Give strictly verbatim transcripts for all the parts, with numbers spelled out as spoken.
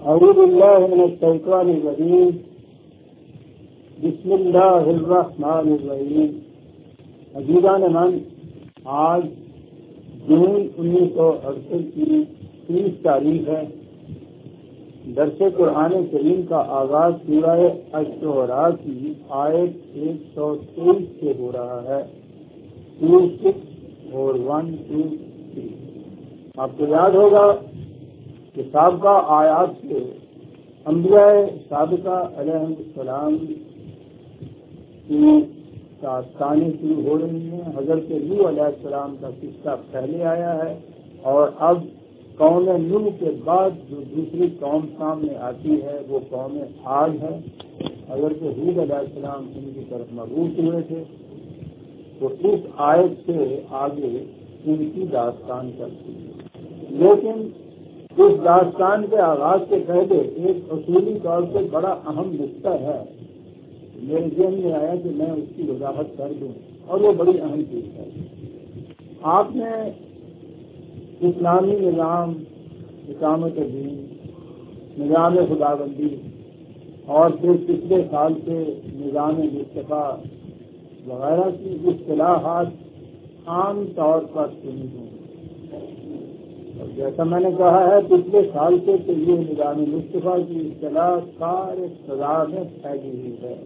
اعوذ باللہ من الشیطان الرجیم بسم اللہ الرحمن الرحیم. عزیزان من، آج جون انیس سو اڑسٹھ کی تیس تاریخ ہے. درس قرآن کریم کا آغاز سورہ الشعراء کی آیت ایک سو تیئیس سے ہو رہا ہے. ٹو سکس اور ون ٹو تھری. آپ کو یاد ہوگا کہ سابقہ آیات سے انبیاء سابقہ علیہ السلام کی داستانیں شروع ہو رہی ہیں. حضرت نوح علیہ السلام کا قصہ پہلے آیا ہے اور اب قوم نوح کے بعد جو دوسری قوم سامنے آتی ہے وہ قوم عاد ہے. حضرت ہود علیہ السلام ان کی طرف مبعوث ہوئے تھے. تو اس آیت سے آگے ان کی داستان کرتی ہے. لیکن اس داستان کے آغاز سے پہلے ایک اصولی طور سے بڑا اہم نقطہ ہے میرے ذہن میں آیا کہ میں اس کی وضاحت کر دوں، اور وہ بڑی اہم چیز ہے. آپ نے اسلامی نظام، اقامت دین، نظام خداوندی اور پھر پچھلے سال سے نظام مصطفیٰ وغیرہ کی اصطلاحات عام طور پر سنی ہوں. اور جیسا میں نے کہا ہے پچھلے سال سے تو یہ نظام مصطفیٰ کی اصطلاح سارے فضا میں پھیلی ہوئی ہے.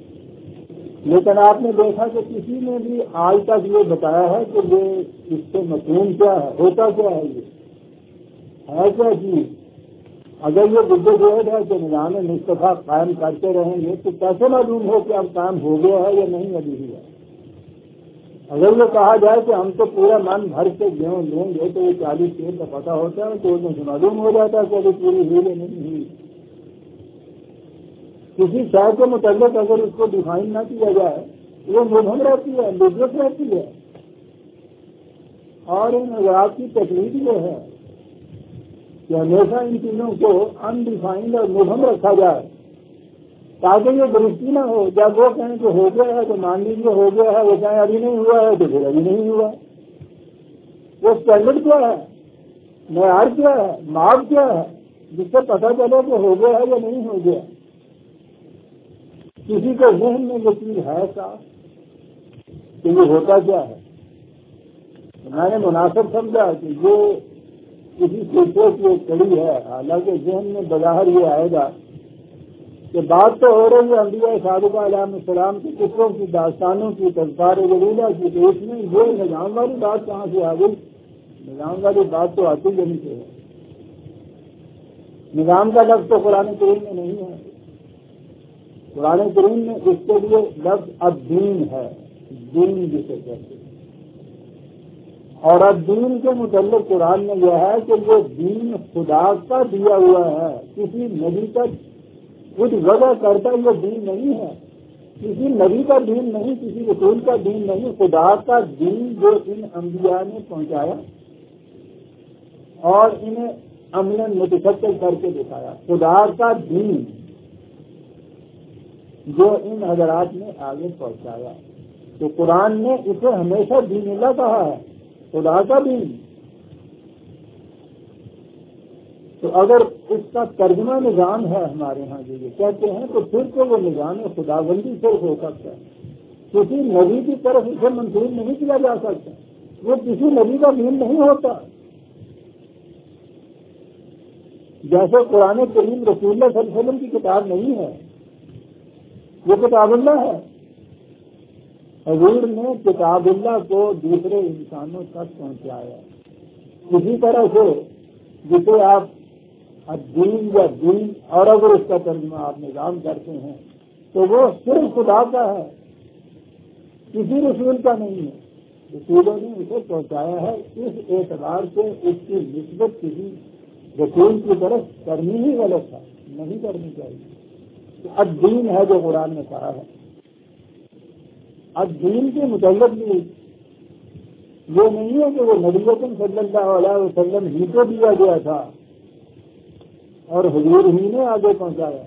لیکن آپ نے دیکھا کہ کسی نے بھی آج تک یہ بتایا ہے کہ یہ اس سے مفہوم کیا ہے، ہوتا کیا ہے، یہ ہے کیا چیز. اگر یہ بدعت ہے کہ نظام مصطفیٰ قائم کرتے رہیں گے تو کیسے معلوم ہو کہ اب قائم ہو گیا ہے یا نہیں ابھی ہوا. اگر یہ کہا جائے کہ ہم تو پورا من بھر سے گیہوں لیں گے تو یہ چالیس تیل کا پتہ ہوتا ہے تو اس میں معلوم ہو جاتا ہے کہ ابھی پوری ہوئی یا نہیں ہوئی. کسی شہر کے متعلق اگر اس کو ڈیفائن نہ کیا جائے وہ مبہم رہتی ہے، مدرس رہتی ہے. اور ان حضرات کی تکلیف یہ ہے کہ ہمیشہ ان چیزوں کو انڈیفائنڈ اور مبہم رکھا جائے تاکہ یہ درستی نہ ہو. جب وہ کہیں کہ ہو گیا ہے تو مان لیجیے ہو گیا ہے، وہ کہیں ابھی نہیں ہوا ہے تو پھر ابھی نہیں ہوا. وہ اسٹینڈرڈ کیا ہے، معیار کیا ہے، ماپ کیا ہے جس سے پتہ چلے کہ ہو گیا ہے یا نہیں ہو گیا. کسی کے ذہن میں یہ چیز ہے صاحب کہ یہ ہوتا کیا ہے. میں نے مناسب سمجھا کہ یہ کسی سلسلے کی ایک کڑی ہے. حالانکہ ذہن میں بظاہر یہ آئے گا کہ بات تو ہو رہی ہے انبیاء صادقہ علیہ السلام کی قصوں کی، داستانوں کی، تذکار جلیلہ کی، تو اس میں یہ نظام والی بات کہاں سے آ گئی. نظام والی بات تو آتی ہی نہیں ہے. نظام کا لفظ تو قرآن کریم میں نہیں ہے. قرآن کریم میں اس کے لیے لفظ الدین ہے، دین جسے کہتے ہیں. اور الدین کے متعلق قرآن میں یہ ہے کہ وہ دین خدا کا دیا ہوا ہے، کسی نبی کا خود وضع کرتا یہ دین نہیں ہے، کسی نبی کا دین نہیں، کسی رسول کا دین نہیں، خدا کا دین جو ان انبیاء نے پہنچایا اور انہیں عملاً متشکل کر کے دکھایا. خدا کا دین جو ان حضرات نے آگے پہنچایا. تو قرآن نے اسے ہمیشہ دین اللہ کہا ہے، خدا کا دین. تو اگر اس کا ترجمہ نظام ہے ہمارے ہاں جو یہ کہتے ہیں تو پھر تو وہ نظام خداوندی صرف ہو سکتا ہے. کسی نبی کی طرف اسے منسوخ نہیں کیا جا سکتا. وہ کسی نبی کا دین نہیں ہوتا. جیسے قرآن کریم رسول اللہ صلی اللہ علیہ وسلم کی کتاب نہیں ہے، وہ کتاب اللہ ہے. حضور نے کتاب اللہ کو دوسرے انسانوں تک پہنچایا. اسی طرح سے جسے آپ الدین یا دین، اور اگر اس کا ترجمہ آپ نظام کرتے ہیں تو وہ صرف خدا کا ہے، کسی رسول کا نہیں ہے. رسولوں نے اسے پہنچایا ہے. اس اعتبار سے اس کی نسبت کسی رسول کی طرف کرنی ہی غلط ہے، نہیں کرنی چاہیے. تو الدین ہے جو قرآن نے کہا ہے. الدین کے متعلق بھی یہ نہیں ہے کہ وہ نبی اکرم صلی اللہ علیہ وسلم ہی کو دیا گیا تھا اور حضور ہی نے آگے پہنچایا.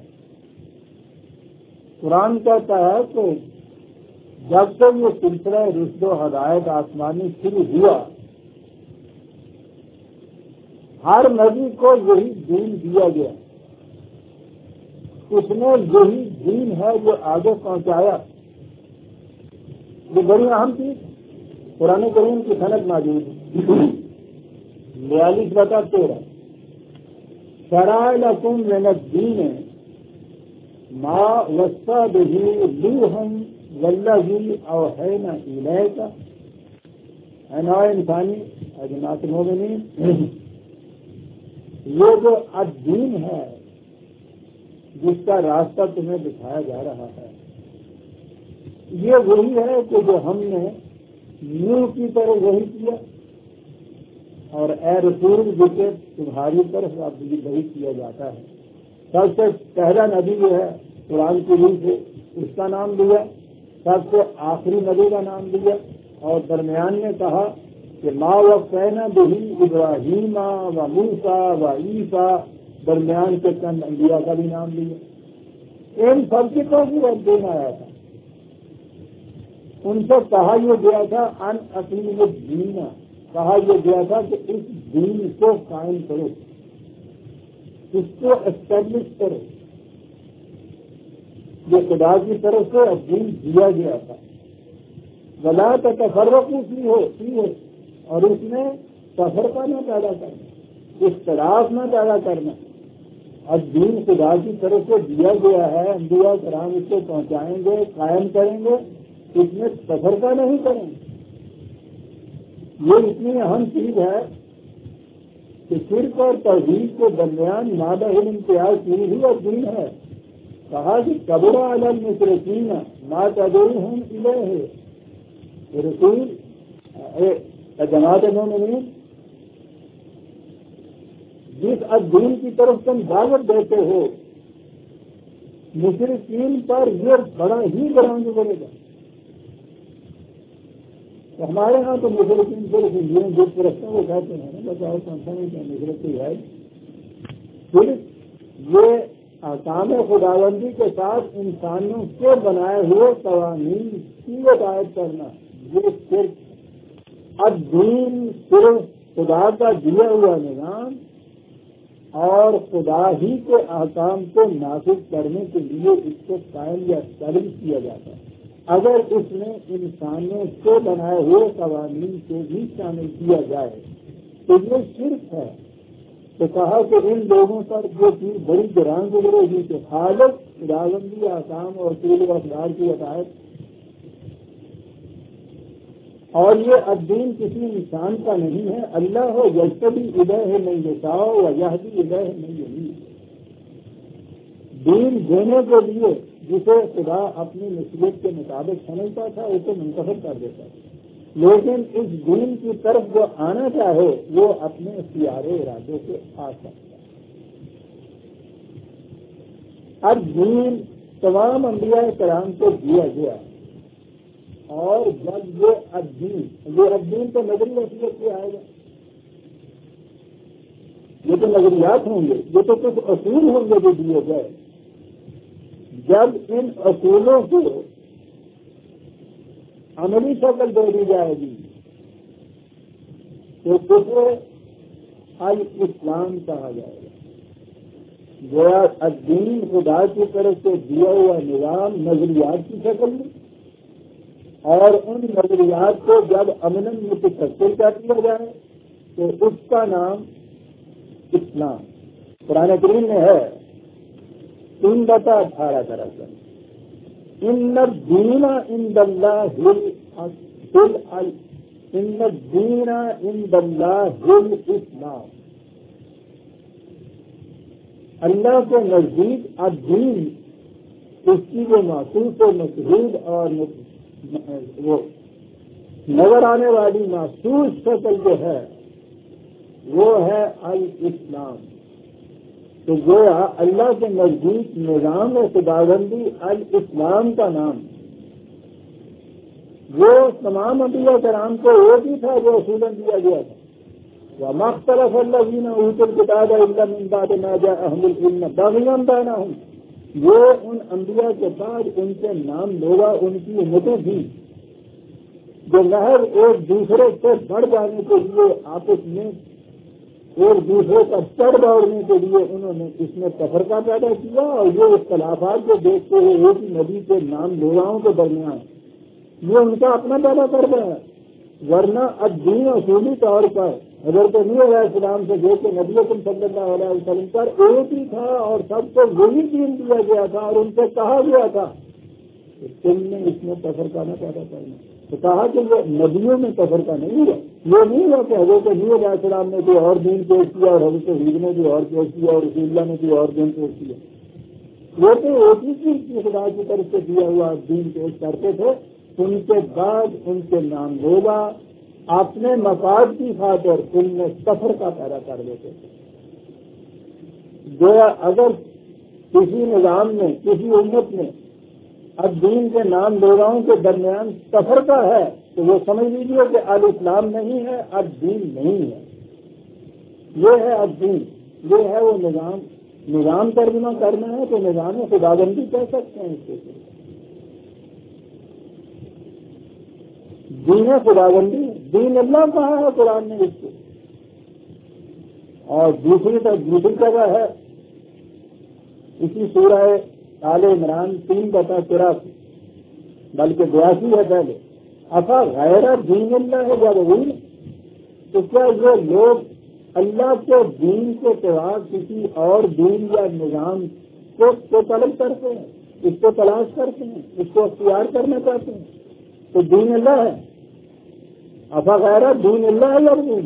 قرآن کہتا ہے کہ جب تک یہ سلسلہ رشد و ہدایت آسمانی شروع ہوا ہر نبی کو یہی دین دیا گیا. اس نے یہی دین ہے جو آگے پہنچایا. یہ بڑی اہم چیز قرآن کریم کی صنعت موجود ہے. بیالیس بتا تیرہ شرع لکم من الدین ما وصى به نوحا والذی اوحینا الیک. اے نوع انسانی اے جماعت المؤمنین، یہ جو الدین ہے جس کا راستہ تمہیں دکھایا جا رہا ہے، یہ وہی ہے کہ جو ہم نے نوح کی طرح وہی کیا، اور اے رسول جسے تمہاری طرف وہی کیا جاتا ہے. سب سے پہلا نبی جو ہے قرآن کی روح سے اس کا نام لیا، سب سے آخری نبی کا نام لیا، اور درمیان میں کہا کہ ما وصینا بہ ابراہیم و موسیٰ و عیسیٰ، درمیان کے چند انبیاء کا بھی نام لیا. ان سب کی تو بھی دین آیا تھا. ان سے کہا یہ گیا تھا ان اقیم الدین، کہا یہ گیا تھا کہ اس دین کو قائم کرو، اس کو اسٹیبلش کرو. یہ خدا کی طرف سے دین دیا گیا تھا. ولا تفرقوا فیہ، اور اس میں تفرقہ نہ پیدا کرنا، اختلاف نہ پیدا کرنا. اور دین خدا کی طرف سے دیا گیا ہے، انبیاء کرام اس کو پہنچائیں گے، قائم کریں گے، اس میں تفرقہ نہیں کریں گے. یہ اتنی اہم چیز ہے کہ شرک اور توحید کے درمیان مادہ امتیاز کی ہی اور دین ہے. کہا کہ کبر علی المشرکین ما تدعوہم الیہ. رسول جماعت مومنین، جس الدین کی طرف تم دعوت دیتے ہو، مشرکین پر یہ بڑا ہی گراؤنڈ پڑے گا. تو ہمارے یہاں تو مشرکین صرف ہندوؤں جس پرستوں کو کہتے ہیں نا، بتاؤ سنسا نہیں کہ مشرقی ہے. صرف یہ احکام خداوندی کے ساتھ انسانوں کے بنائے ہوئے قوانین کی اطاعت کرنا، یہ صرف الدین صرف خدا کا دیا ہوا نظام اور خدا ہی کے احکام کو نافذ کرنے کے لیے اس کو قائم یا تعلیم کیا جاتا ہے. اگر اس میں انسانوں سے بنائے ہوئے قوانین کو بھی شامل کیا جائے تو یہ شرک ہے. تو کہا کہ ان لوگوں پر جو چیز بڑی گران گزرے گی کہ خالق خداوندی احکام اور اصول و اقدار کی اطاعت. اور یہ الدین کسی انسان کا نہیں ہے، اللہ ہو یجتبی الیہ من یشاء و یہدی الیہ من ینیب. دین دینے کے لیے جسے خدا اپنی نصیحت کے مطابق سمجھتا تھا اسے منتخب کر دیتا تھا، لیکن اس دین کی طرف جو آنا چاہے وہ اپنے اختیار ارادے سے آ سکتا ہے. اب دین تمام انبیاء کرام کو دیا گیا، اور جب یہ الدین یہ الدین تو نظری حیثیت سے آئے گا. یہ تو نظریات ہوں گے، یہ تو کچھ اصول ہوں گے جو دیے گئے. جب ان اصولوں کو عملی شکل دے دی جائے گی تو اسے الاسلام کہا جائے گا. گویا الدین خدا کی طرف سے دیا ہوا نظام نظریات کی شکل میں، اور ان نظریات کو جب امن متشکل کر دیا جائے تو اس کا نام اسلام. قرآن کریم میں ہے تین بتا اٹھارہ طرح ان الدین عند اللہ ان الدین عند اللہ الاسلام. اللہ کے نزدیک الدین اس کی جو محسوس و مشہور اور وہ نظر آنے والی محسوس شکل جو ہے وہ ہے الاسلام. تو گویا اللہ کے نزدیک نظام خداوندی الاسلام کا نام وہ تمام انبیاء کرام کو وہ بھی تھا جو اصولاً دیا گیا تھا. وما اختلف الذین اوتوا الکتاب الا من بعد ما جاءهم العلم بغیا بینہم. وہ ان انبیاء کے بعد ان کے نام لوگا ان کی امتیں تھیں جو نہر ایک دوسرے سے بڑھ جانے کے لیے آپس میں ایک دوسرے کا چڑھ دوڑنے کے لیے انہوں نے اس میں تفرقہ پیدا کیا، اور یہ اختلافات کو دیکھتے ہوئے ایک ہی نبی کے نام لیواؤں کے درمیان یہ ان کا اپنا پیدا کر رہا ہے. ورنہ الدین اصولی طور پر حضرت نبی علیہ السلام سے جو کہ نبی اکرم صلی اللہ علیہ وسلم پر ایک ہی تھا اور سب کو وہی دین دیا گیا تھا، اور ان سے کہا گیا تھا کہ تم نے اس میں تفرقہ نہ پیدا کرنا. تو کہا کہ یہ نبیوں میں تفرقہ نہیں ہے، یہ نہیں ہے کہ حضرت نبی علیہ السلام نے کوئی اور دین پیش کیا اور حضرت حبیب نے کوئی اور پیش کیا اور رسول اللہ نے کوئی اور دین پیش کیا. وہ تو ایک ہی چیز کی خدا کی طرف سے دیا ہوا دین پیش کرتے تھے. ان کے بعد ان کے نام ہوگا اپنے مفاد کی خاطر ان میں تفرقہ پیدا کر دیتے تھے. گویا اگر کسی نظام میں کسی امت میں اب دین کے نام لوگوں کے درمیان تفرقہ ہے تو وہ سمجھ لیجیے کہ اب اسلام نہیں ہے، اب دین نہیں ہے. یہ ہے اب دین، یہ ہے وہ نظام. نظام ترجمہ کرنا ہے تو نظام خداوندی کہہ سکتے ہیں اس کے. دین خداوندی، دین اللہ کہا ہے قرآن نے اس کو. اور دوسری طرف دوسری جگہ ہے اسی سورہ آل عمران تین بتا چوراسی بلکہ بیاسی ہے پہلے، افا غیر دین اللہ ہے جب ہوئی. تو کیا یہ لوگ اللہ کے دین کے سوا کسی اور دین یا نظام کو طلب کرتے ہیں، اس کو تلاش کرتے ہیں، اس کو اختیار کرنا چاہتے ہیں؟ تو دین اللہ ہے. افا غیر دین اللہ ہے یا دین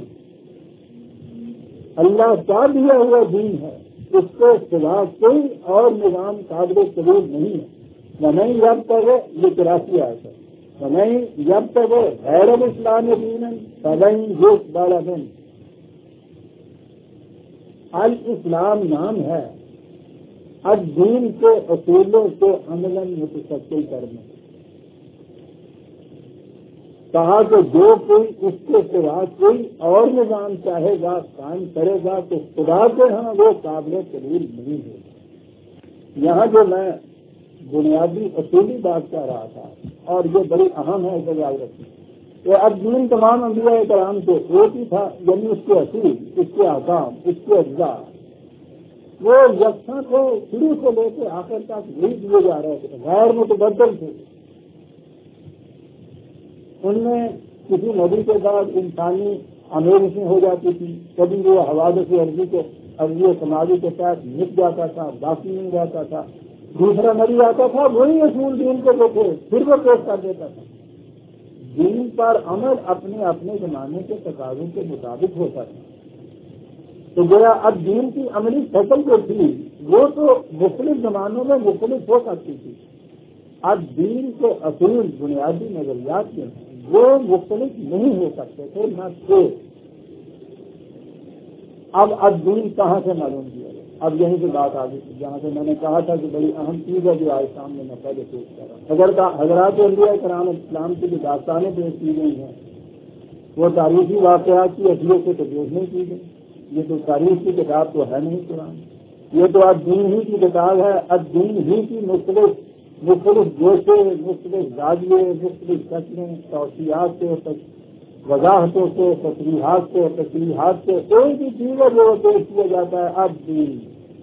اللہ کا دیا ہوا دین ہے، اس کے سوا کوئی اور نظام قابل قبول نہیں ہے. نہیں جب تک یہ چوراسی آئے تھے نہیں جب تک غیر الاسلام دین سبھی جو بالا دن. الاسلام نام ہے الدین کے اصولوں کو عملاً متشکل کرنے. کہا کہ جو کوئی اس کے سوا کوئی اور نظام چاہے گا قائم کرے گا تو خدا کے ہاں وہ قابل قبول نہیں ہوگا. یہاں جو میں بنیادی اصولی بات کہہ رہا تھا اور یہ بڑی اہم ہے اسے یاد رکھیں کہ اب دین تمام انبیاء کرام سے ایک ہی تھا، یعنی اس کے اصول، اس کے احکام، اس کے اجزاء وہ یکساں کو شروع سے لے کے آخر تک وہی دیے جا رہے تھے، غیر متبدل تھے. ان میں کسی نبی کے بعد انسانی آمیزشیں ہو جاتی تھی، کبھی وہ حوادث عرضی کے عرضی سماجی کے ساتھ مٹ جاتا تھا، باقی نہیں رہتا تھا. دوسرا نبی آتا تھا وہی اصول دین کے جو تھے پھر وہ پیش کر دیتا تھا. دین پر عمل اپنے اپنے زمانے کے تقاضوں کے مطابق ہوتا تھا. تو گویا اب دین کی عملی شکل جو تھی وہ تو مختلف زمانوں میں مختلف ہو سکتی تھی. اب دین کے اصول بنیادی نظریات کے ہیں وہ مختلف نہیں ہو سکتے تھے نہ تھے. اب اب دین کہاں سے معلوم کیا گیا؟ اب یہیں سے بات آ گئی جہاں سے میں نے کہا تھا کہ بڑی اہم چیز ہے جو آج سامنے میں پہلے پیش کر رہا ہوں. اگر حضرات انبیاء کرام اسلام کی جو داستانیں پیش کی گئی ہیں وہ تاریخی واقعات کی اصلیت سے تو پیش نہیں کی گئی. یہ تو تاریخ کی کتاب تو ہے نہیں قرآن، یہ تو اب دین ہی کی کتاب ہے. اب دین ہی کی مختلف مختلف گوشے، مختلف زاویے، مختلف شکلیں، توسیعات سے، وضاحتوں سے، تصریحات سے، تصریحات سے کوئی بھی چیز ہے جو پیش کیا جاتا ہے اب دین.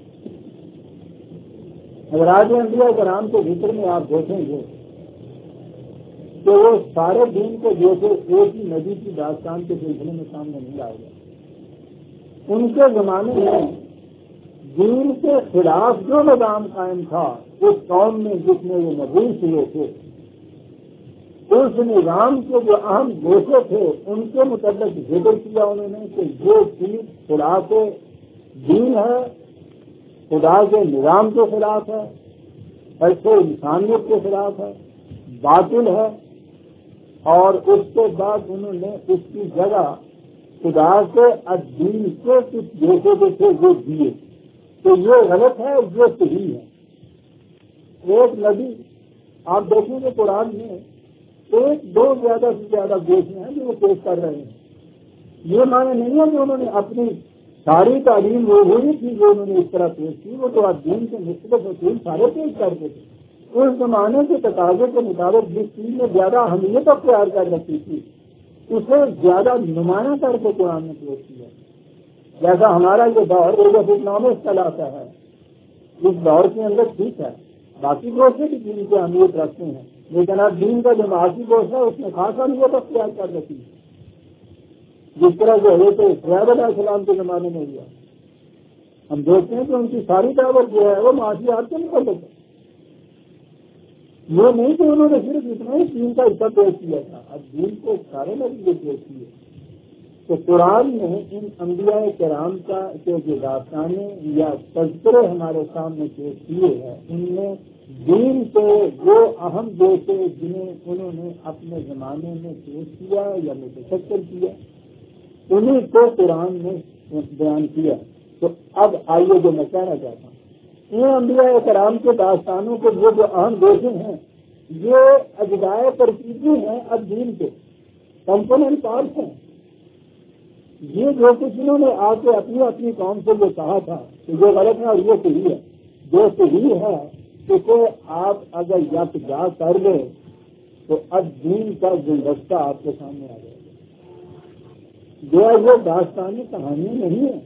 حضرات انبیاء کرام کے ذکر میں آپ دیکھیں گے کہ وہ سارے دین کو جیسے ایک ہی نبی کی داستان کے سلسلے میں سامنے نہیں لائے گئے. ان کے زمانے میں دین کے خلاف جو نظام قائم تھا اس قوم میں جس میں وہ مبعوث ہوئے تھے اس نظام کے جو اہم گوشے تھے ان کے متعلق ذکر کیا انہوں نے کہ جو چیز خدا کے دین ہے، خدا کے نظام کے خلاف ہے، ایسے انسانیت کے خلاف ہے، باطل ہے. اور اس کے بعد انہوں نے اس کی جگہ خدا کے الدین کے کچھ گوشے جو تھے وہ دیے تو یہ غلط ہے، یہ صحیح ہے. ایک نبی آپ دیکھیں گے قرآن میں ایک دو زیادہ سے زیادہ گوشے ہیں جو وہ پیش کر رہے ہیں. یہ معنی نہیں ہے کہ انہوں نے اپنی ساری تعلیم وہ وہی تھی جو انہوں نے اس طرح پیش کی، وہ تو دین کے مختلف اصول سارے پیش کرتے تھے. اس زمانے کے تقاضے کے مطابق جس چیز میں زیادہ اہمیت اختیار کر رکھی تھی اسے زیادہ نمایاں کر کے قرآن نے پیش کیا. جیسا ہمارا یہ دور ایک اکنامکس کہلاتا ہے، اس دور کے اندر ٹھیک ہے باقی گوشے بھی دین کی اہمیت رکھتے ہیں، لیکن اب دین کا جو معاشی گوشت ہے اس میں خاص اہمیت اختیار کر رہتی ہے، جس طرح جو ہے تو شعیب علیہ السلام کے زمانے میں ہوا۔ ہم دیکھتے ہیں کہ ان کی ساری دعوت جو ہے وہ معاشیات کے متعلق ہے، یہ نہیں کہ انہوں نے صرف اتنا ہی دین کا حصہ پیش کیا تھا، اب دین کو سارے نتیجے پیش کیے۔ تو قرآن نے ان انبیاء کرام کا جو داستانیں یا تذکرے ہمارے سامنے پیش کیے ہیں، ان میں دین کے وہ اہم جیسے جنہیں انہوں نے اپنے زمانے میں پیش کیا یا متشکل کیا، انہیں کو قرآن نے بیان کیا۔ تو اب آئیے جو میں کہنا چاہتا ہوں، ان انبیاء کرام کے داستانوں کے وہ جو اہم جیسے ہیں یہ اجزائے ترکیبی ہیں، اب دین کے کمپوننٹ پارٹس ہیں۔ یہ جو کچھ انہوں نے آ کے اپنی اپنی قوم سے جو کہا تھا کہ یہ غلط ہے اور یہ صحیح ہے، جو صحیح ہے اسے آپ اگر یکجا کر لیں تو اب دین کا گلدستہ آپ کے سامنے آ جائے گا۔ جو یہ داستانی کہانی نہیں ہے،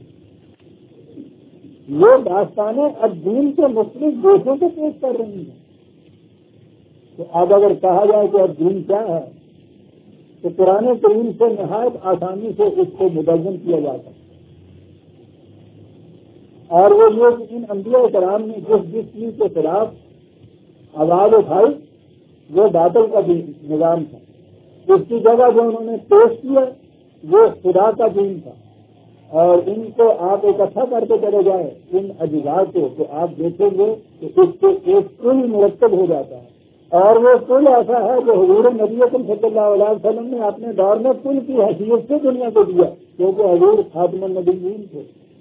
یہ داستانیں اب دین کے مختلف دیشوں کو پیش کر رہی ہیں۔ تو اب اگر کہا جائے کہ اب دین کیا ہے تو قرآن کریم سے نہایت آسانی سے اس کو مدون کیا جاتا ہے، اور وہ یہ کہ ان انبیاء کرام نے جس جس چیز کے خلاف آواز اٹھائی وہ باطل کا نظام تھا، اس کی جگہ جو انہوں نے پیش کیا وہ خدا کا دین تھا، اور ان کو آپ اکٹھا کرتے چلے جائیں ان اجزاء کو تو آپ دیکھیں گے کہ اس سے ایک کل مرتب ہو جاتا ہے، اور وہ کل ایسا ہے جو حضور نبی اکرم صلی اللہ علیہ وسلم نے اپنے دور میں کل کی حیثیت سے دنیا کو دیا، کیونکہ حضور خاتم النبیین تھے۔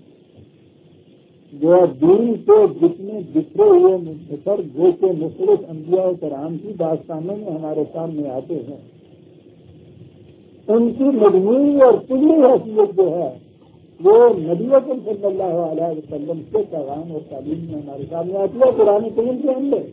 جو دین کے جتنے بکھرے ہوئے مختصر گوشے مختلف انبیاء کرام کی داستانوں میں ہمارے سامنے آتے ہیں، ان کی مجموعی اور کلی حیثیت جو ہے وہ نبی اکرم صلی اللہ علیہ وسلم کے پیغام اور تعلیم میں ہمارے سامنے آتی ہے قرآن کریم کے اندر۔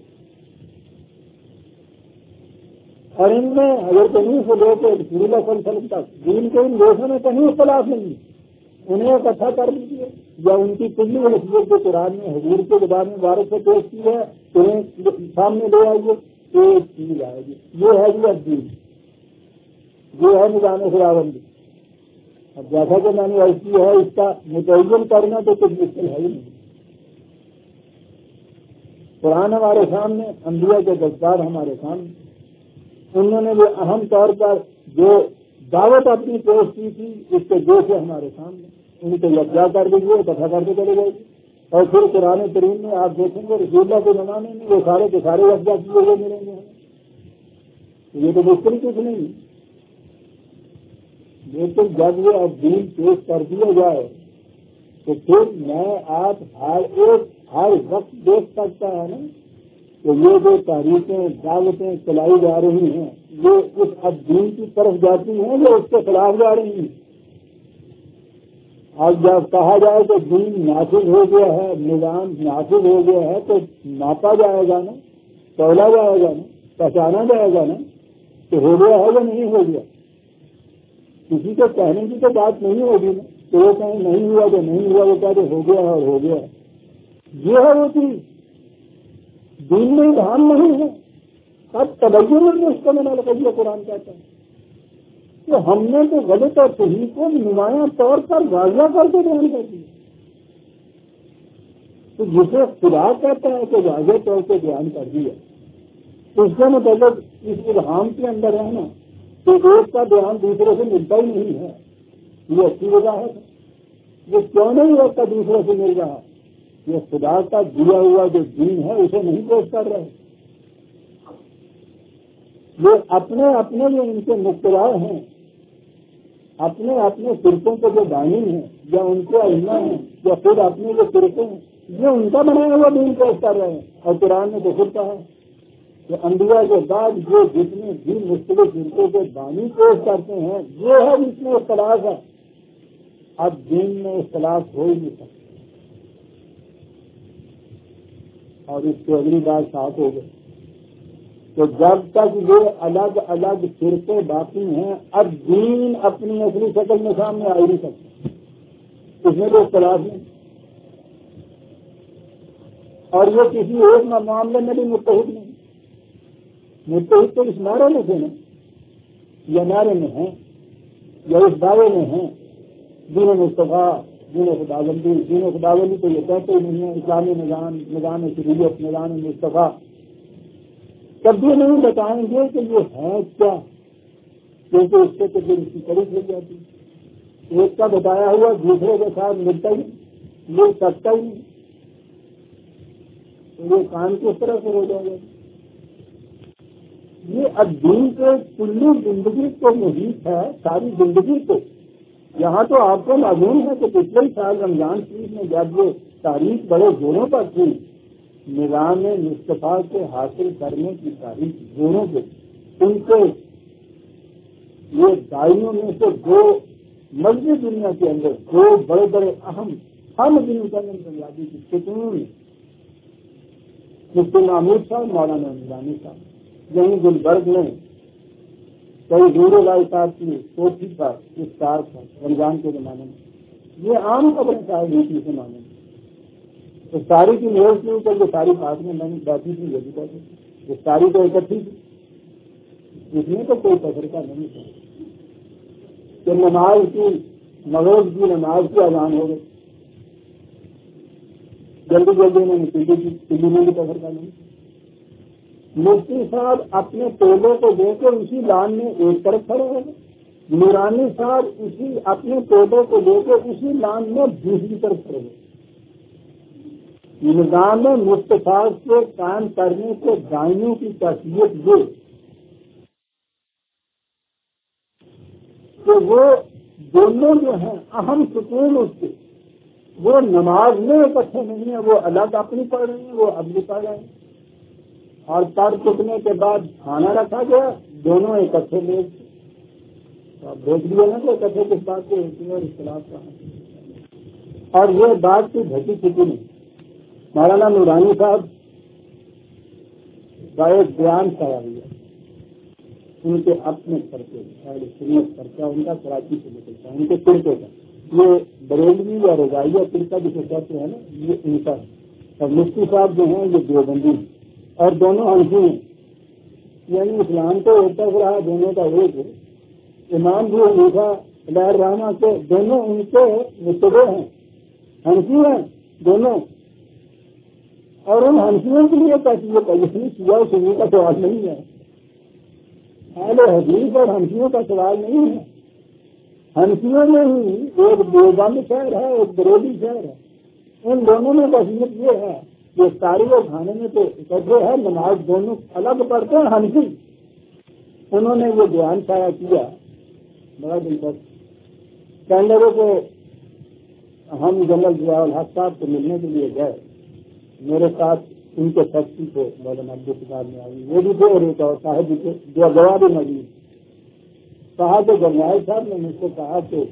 اور ان میں حضرت نوح سے لے کے رسول اللہ صلی اللہ علیہ وسلم تک دین کے ان دیشوں میں کہیں اختلاف نہیں، انہیں اکٹھا کر لیجیے یا ان کی کلی حیثیت جو قرآن نے حضور کے زبان مبارک سے پیش کی ہے انہیں سامنے لے آئیے، ایک چیز آئے گی، یہ ہے جی اب دین، یہ ہے نظام خداوندی۔ اب جیسا کہ میں نے عرض کی ہے اس کا متعین کرنا تو کچھ مشکل ہے ہی نہیں۔ قرآن ہمارے سامنے، انبیاء کے دستار ہمارے سامنے، انہوں نے جو اہم طور پر جو دعوت اپنی پیش کی تھی اس کے دو سے ہمارے سامنے، ان کو یکجا کر دیجیے، اکٹھا کرتے چلے جائے گی، اور پھر قرآن کریم میں آپ دیکھیں گے رسول اللہ کے زمانے میں وہ سارے کے سارے یکجا کیے ہوئے ملیں گے ہمیں، یہ تو مشکل کچھ نہیں۔ لیکن جب یہ اب دین پیش کر دیا جائے تو پھر میں آپ ہر ایک ہر وقت دیکھ سکتا ہے نا کہ یہ جو تحریکیں دعوتیں چلائی جا رہی ہیں یہ اس اب دین کی طرف جاتی ہیں جو اس کے خلاف جا رہی ہیں۔ اب جب کہا جائے کہ دین نافذ ہو گیا ہے، نظام نافذ ہو گیا ہے تو ناپا جائے گا نا، تولا جائے گا نا، پہچانا جائے گا نا کہ ہو گیا ہے یا نہیں ہو گیا۔ کسی کو کہنے کی تو بات نہیں ہوگی نا کہ وہ کہیں نہیں ہوا تو نہیں ہوا، وہ کہتے ہو گیا ہے اور ہو گیا ہے۔ یہ ہے وہ چیز دین میں دھان نہیں ہے۔ اب تبین میں اس کا میں نے قرآن کہتا ہے کہ ہم نے تو غلط اور صحیح کو نمایاں طور پر واضح کر کے بیان کر دیا، تو جسے خدا کہتا ہے کہ واضح طور پہ بیان کر دیا، اس کا مطلب اس ابہام کے اندر ہے نا کہ ایک کا بیان دوسرے سے ملتا ہی نہیں ہے۔ یہ اچھی وجاہت ہے، یہ کیوں نہیں ایک کا دوسرے سے مل رہا؟ یہ خدا کا دیا ہوا جو دین ہے اسے نہیں پیش کر رہے، یہ اپنے اپنے جو ان کے مقتدار ہیں، اپنے اپنے فرقوں کے جو بانی ہیں یا ان کے ائمہ ہیں یا خود اپنے جو فرقے ہیں یہ ان کا بنایا ہوا دین پیش کر رہے ہیں۔ اور قرآن نے تو خود کہا کہ انبیاء کے بعد جو جتنے بھی مختلف فرقوں کے بانی پیش کرتے ہیں یہ ہے جس میں اختلاف ہے۔ اب دین میں اختلاف ہو ہی نہیں سکتا، اور اس کی اگلی بات صاف ہو گئی کہ جب تک یہ الگ الگ فرقے باقی ہیں اب دین اپنی اصلی شکل میں سامنے آ ہی نہیں سکتا۔ اس میں تو اختلاف نہیں، اور یہ کسی ایک معاملے میں بھی متحد نہیں. متحد تو اس نعرے میں تھے نا، یا نعرے میں ہیں یا اس دعوے میں ہیں دین مصطفیٰ، دین خداوندی. دین خداوندی تو یہ کہتے ہی نہیں ہے اسلامی نظام، نظام شریعت، نظام مصطفیٰ. کبھی نہیں بتائیں گے کہ یہ ہے کیا، کیونکہ اس سے تو پھر اس کی طریق ہو جاتی. ایک کا بتایا ہوا دوسرے کے ساتھ ملتا ہی مل سکتا ہی نہیں، تو یہ کام کس طرح سے ہو جائے گا. یہ اب دین کے کلی زندگی کو محیط ہے، ساری زندگی کو. یہاں تو آپ کو معلوم ہے کہ پچھلے سال رمضان شریف میں جب یہ تاریخ بڑے زوروں پر تھی، نظام مصطفیٰ کے حاصل کرنے کی تاریخ زوروں پہ، ان کے یہ دائیوں میں سے دو مذہبی دنیا کے اندر دو بڑے بڑے اہم ہم دن کرنے پنجابی کی ستون مفتی محمود صاحب، مولانا نظامی صاحب، یہیں گلبرگ میں کئی دور لائی صاحب کی کوٹھی پر اس کار پر رمضان کے زمانے میں یہ عام خبریں صاحب ہوئی تھی اس زمانے میں. تو ساری کی نیوز نہیں کر کے ساری بات میں میں بیٹھی تھی، یہ بھی بیٹھی تھی، یہ ساری تو اکٹھی تھی، اس میں تو کوئی تفریقہ نہیں تھا کہ نماز کی مغرب کی نماز کی اذان ہو گئی، جلدی جلدی انہوں نے پلی کی پلی میں بھی تفریقہ نہیں. مفتی صاحب اپنے ٹولوں کو دے کے اسی لان میں ایک طرف کھڑے ہو گئے، نورانی صاحب اسی اپنے ٹولوں کو دے کے اسی لان میں دوسری طرف کھڑے ہوئے. نظام مصطفیٰ کو قائم کرنے کے دائنوں کی کیفیت یہ کہ وہ دونوں جو ہیں اہم ستون اس کے، وہ نماز میں اکٹھے نہیں ہیں، وہ الگ اپنی پڑھ رہے ہیں، وہ اب بھی پڑھ رہے ہیں. اور پر چکنے کے بعد کھانا رکھا گیا، دونوں اکٹھے لے بھیج دیا نا کہ اکٹھے کس بات کے اور اختلاف کہاں. اور یہ بات کی گھٹی چھٹی نہیں. مولانا نورانی صاحب کا ایک بیان کرایا ہوا ان کے اپنے فرقے سنت فرقہ ان کا کراچی سے نکلتا ہے، ان کے فرقے کا یہ بریلوی یا رضائیہ فرقہ جسے کہتے ہیں نا، یہ ان کا. اور مفتی صاحب جو ہیں یہ دیوبندی ہیں اور دونوں حنفی ہیں. یعنی اسلام تو ایک طرف رہا، دونوں کا ایک ہے. امام بھی حنیفہ علیہ الرحمہ کے دونوں ان کے متبع ہیں، حنفی ہیں دونوں. اور ان حنفیوں کے لیے کیفیت ہے، یعنی شیعہ و سنی کا سوال نہیں ہے، اہل حدیث اور حنفیوں کا سوال نہیں ہے. حنفیوں میں ہی ایک دیوبند شہر ہے، ایک بریلی شہر ہے. ان دونوں میں کیفیت یہ ہے کہ ساری اور کھانے میں تو اکٹھے ہے، نماز دونوں الگ پڑھتے ہیں. حنفی انہوں نے یہ بیان شائع کیا، بڑا دلچسپ. کہنے لگے کہ ہم جنرل ضیاء الحق صاحب کو ملنے کے لیے گئے، میرے ساتھ ان کے سچی تھے مولانا عبد القادر میں آئی، وہ بھی تھے اور ایک اور صاحب بھی تھے جو گواہ بھی موجود. کہا کہ جرنیل صاحب نے مجھ سے کہا کہ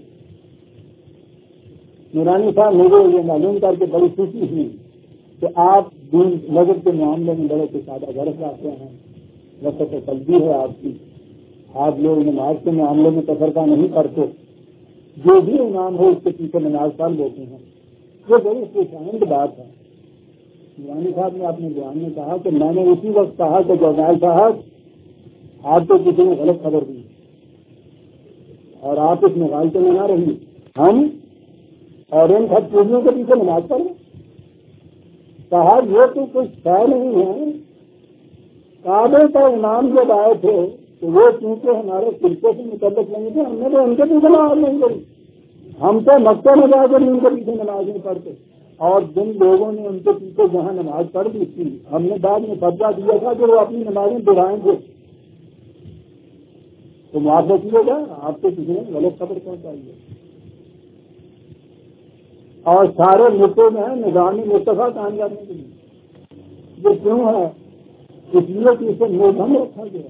نورانی صاحب مجھے یہ معلوم کر کے بڑی خوشی ہوئی کہ آپ دین مذہب کے معاملے میں بڑے سادہ غرض رکھتے ہیں، وقت قلبی ہے آپ کی، آپ لوگ نماز کے معاملے میں تفرقہ نہیں کرتے، جو بھی امام ہو اس کے پیچھے نماز پڑھ لیتے ہیں. یہ بڑی خوشامد بات ہے. نورانی صاحب نے اپنے بیان میں کہا کہ میں نے اسی وقت کہا کہ جرنیل صاحب آپ تو کسی نے غلط خبر دی اور آپ اس مغالطے میں نہ رہی، ہم اور ان سب چیزوں کے پیچھے نماز پڑھ لیں. کہا یہ تو کچھ طے نہیں ہے. کعبے کا امام جب آئے تھے تو وہ چونکہ ہمارے فرقے سے متعلق نہیں تھے، ہم نے تو ان کے پیچھے نماز نہیں پڑھی. ہم تو مکہ میں جا کر ان کے پیچھے نماز نہیں پڑھتے. اور جن لوگوں نے ان کے پیچھے جہاں نماز پڑھ دی تھی، ہم نے بعد میں فتویٰ دیا تھا کہ وہ اپنی نمازیں دہرائیں گے، تو معاف رکھیے گا، آپ کو کسی نے غلط خبر پہنچائی ہے. اور سارے ملکوں میں نظام مصطفیٰ قائم کرنے کے لیے یہ کیوں ہے؟ اس لیے کہ اسے ملزم رکھا گیا،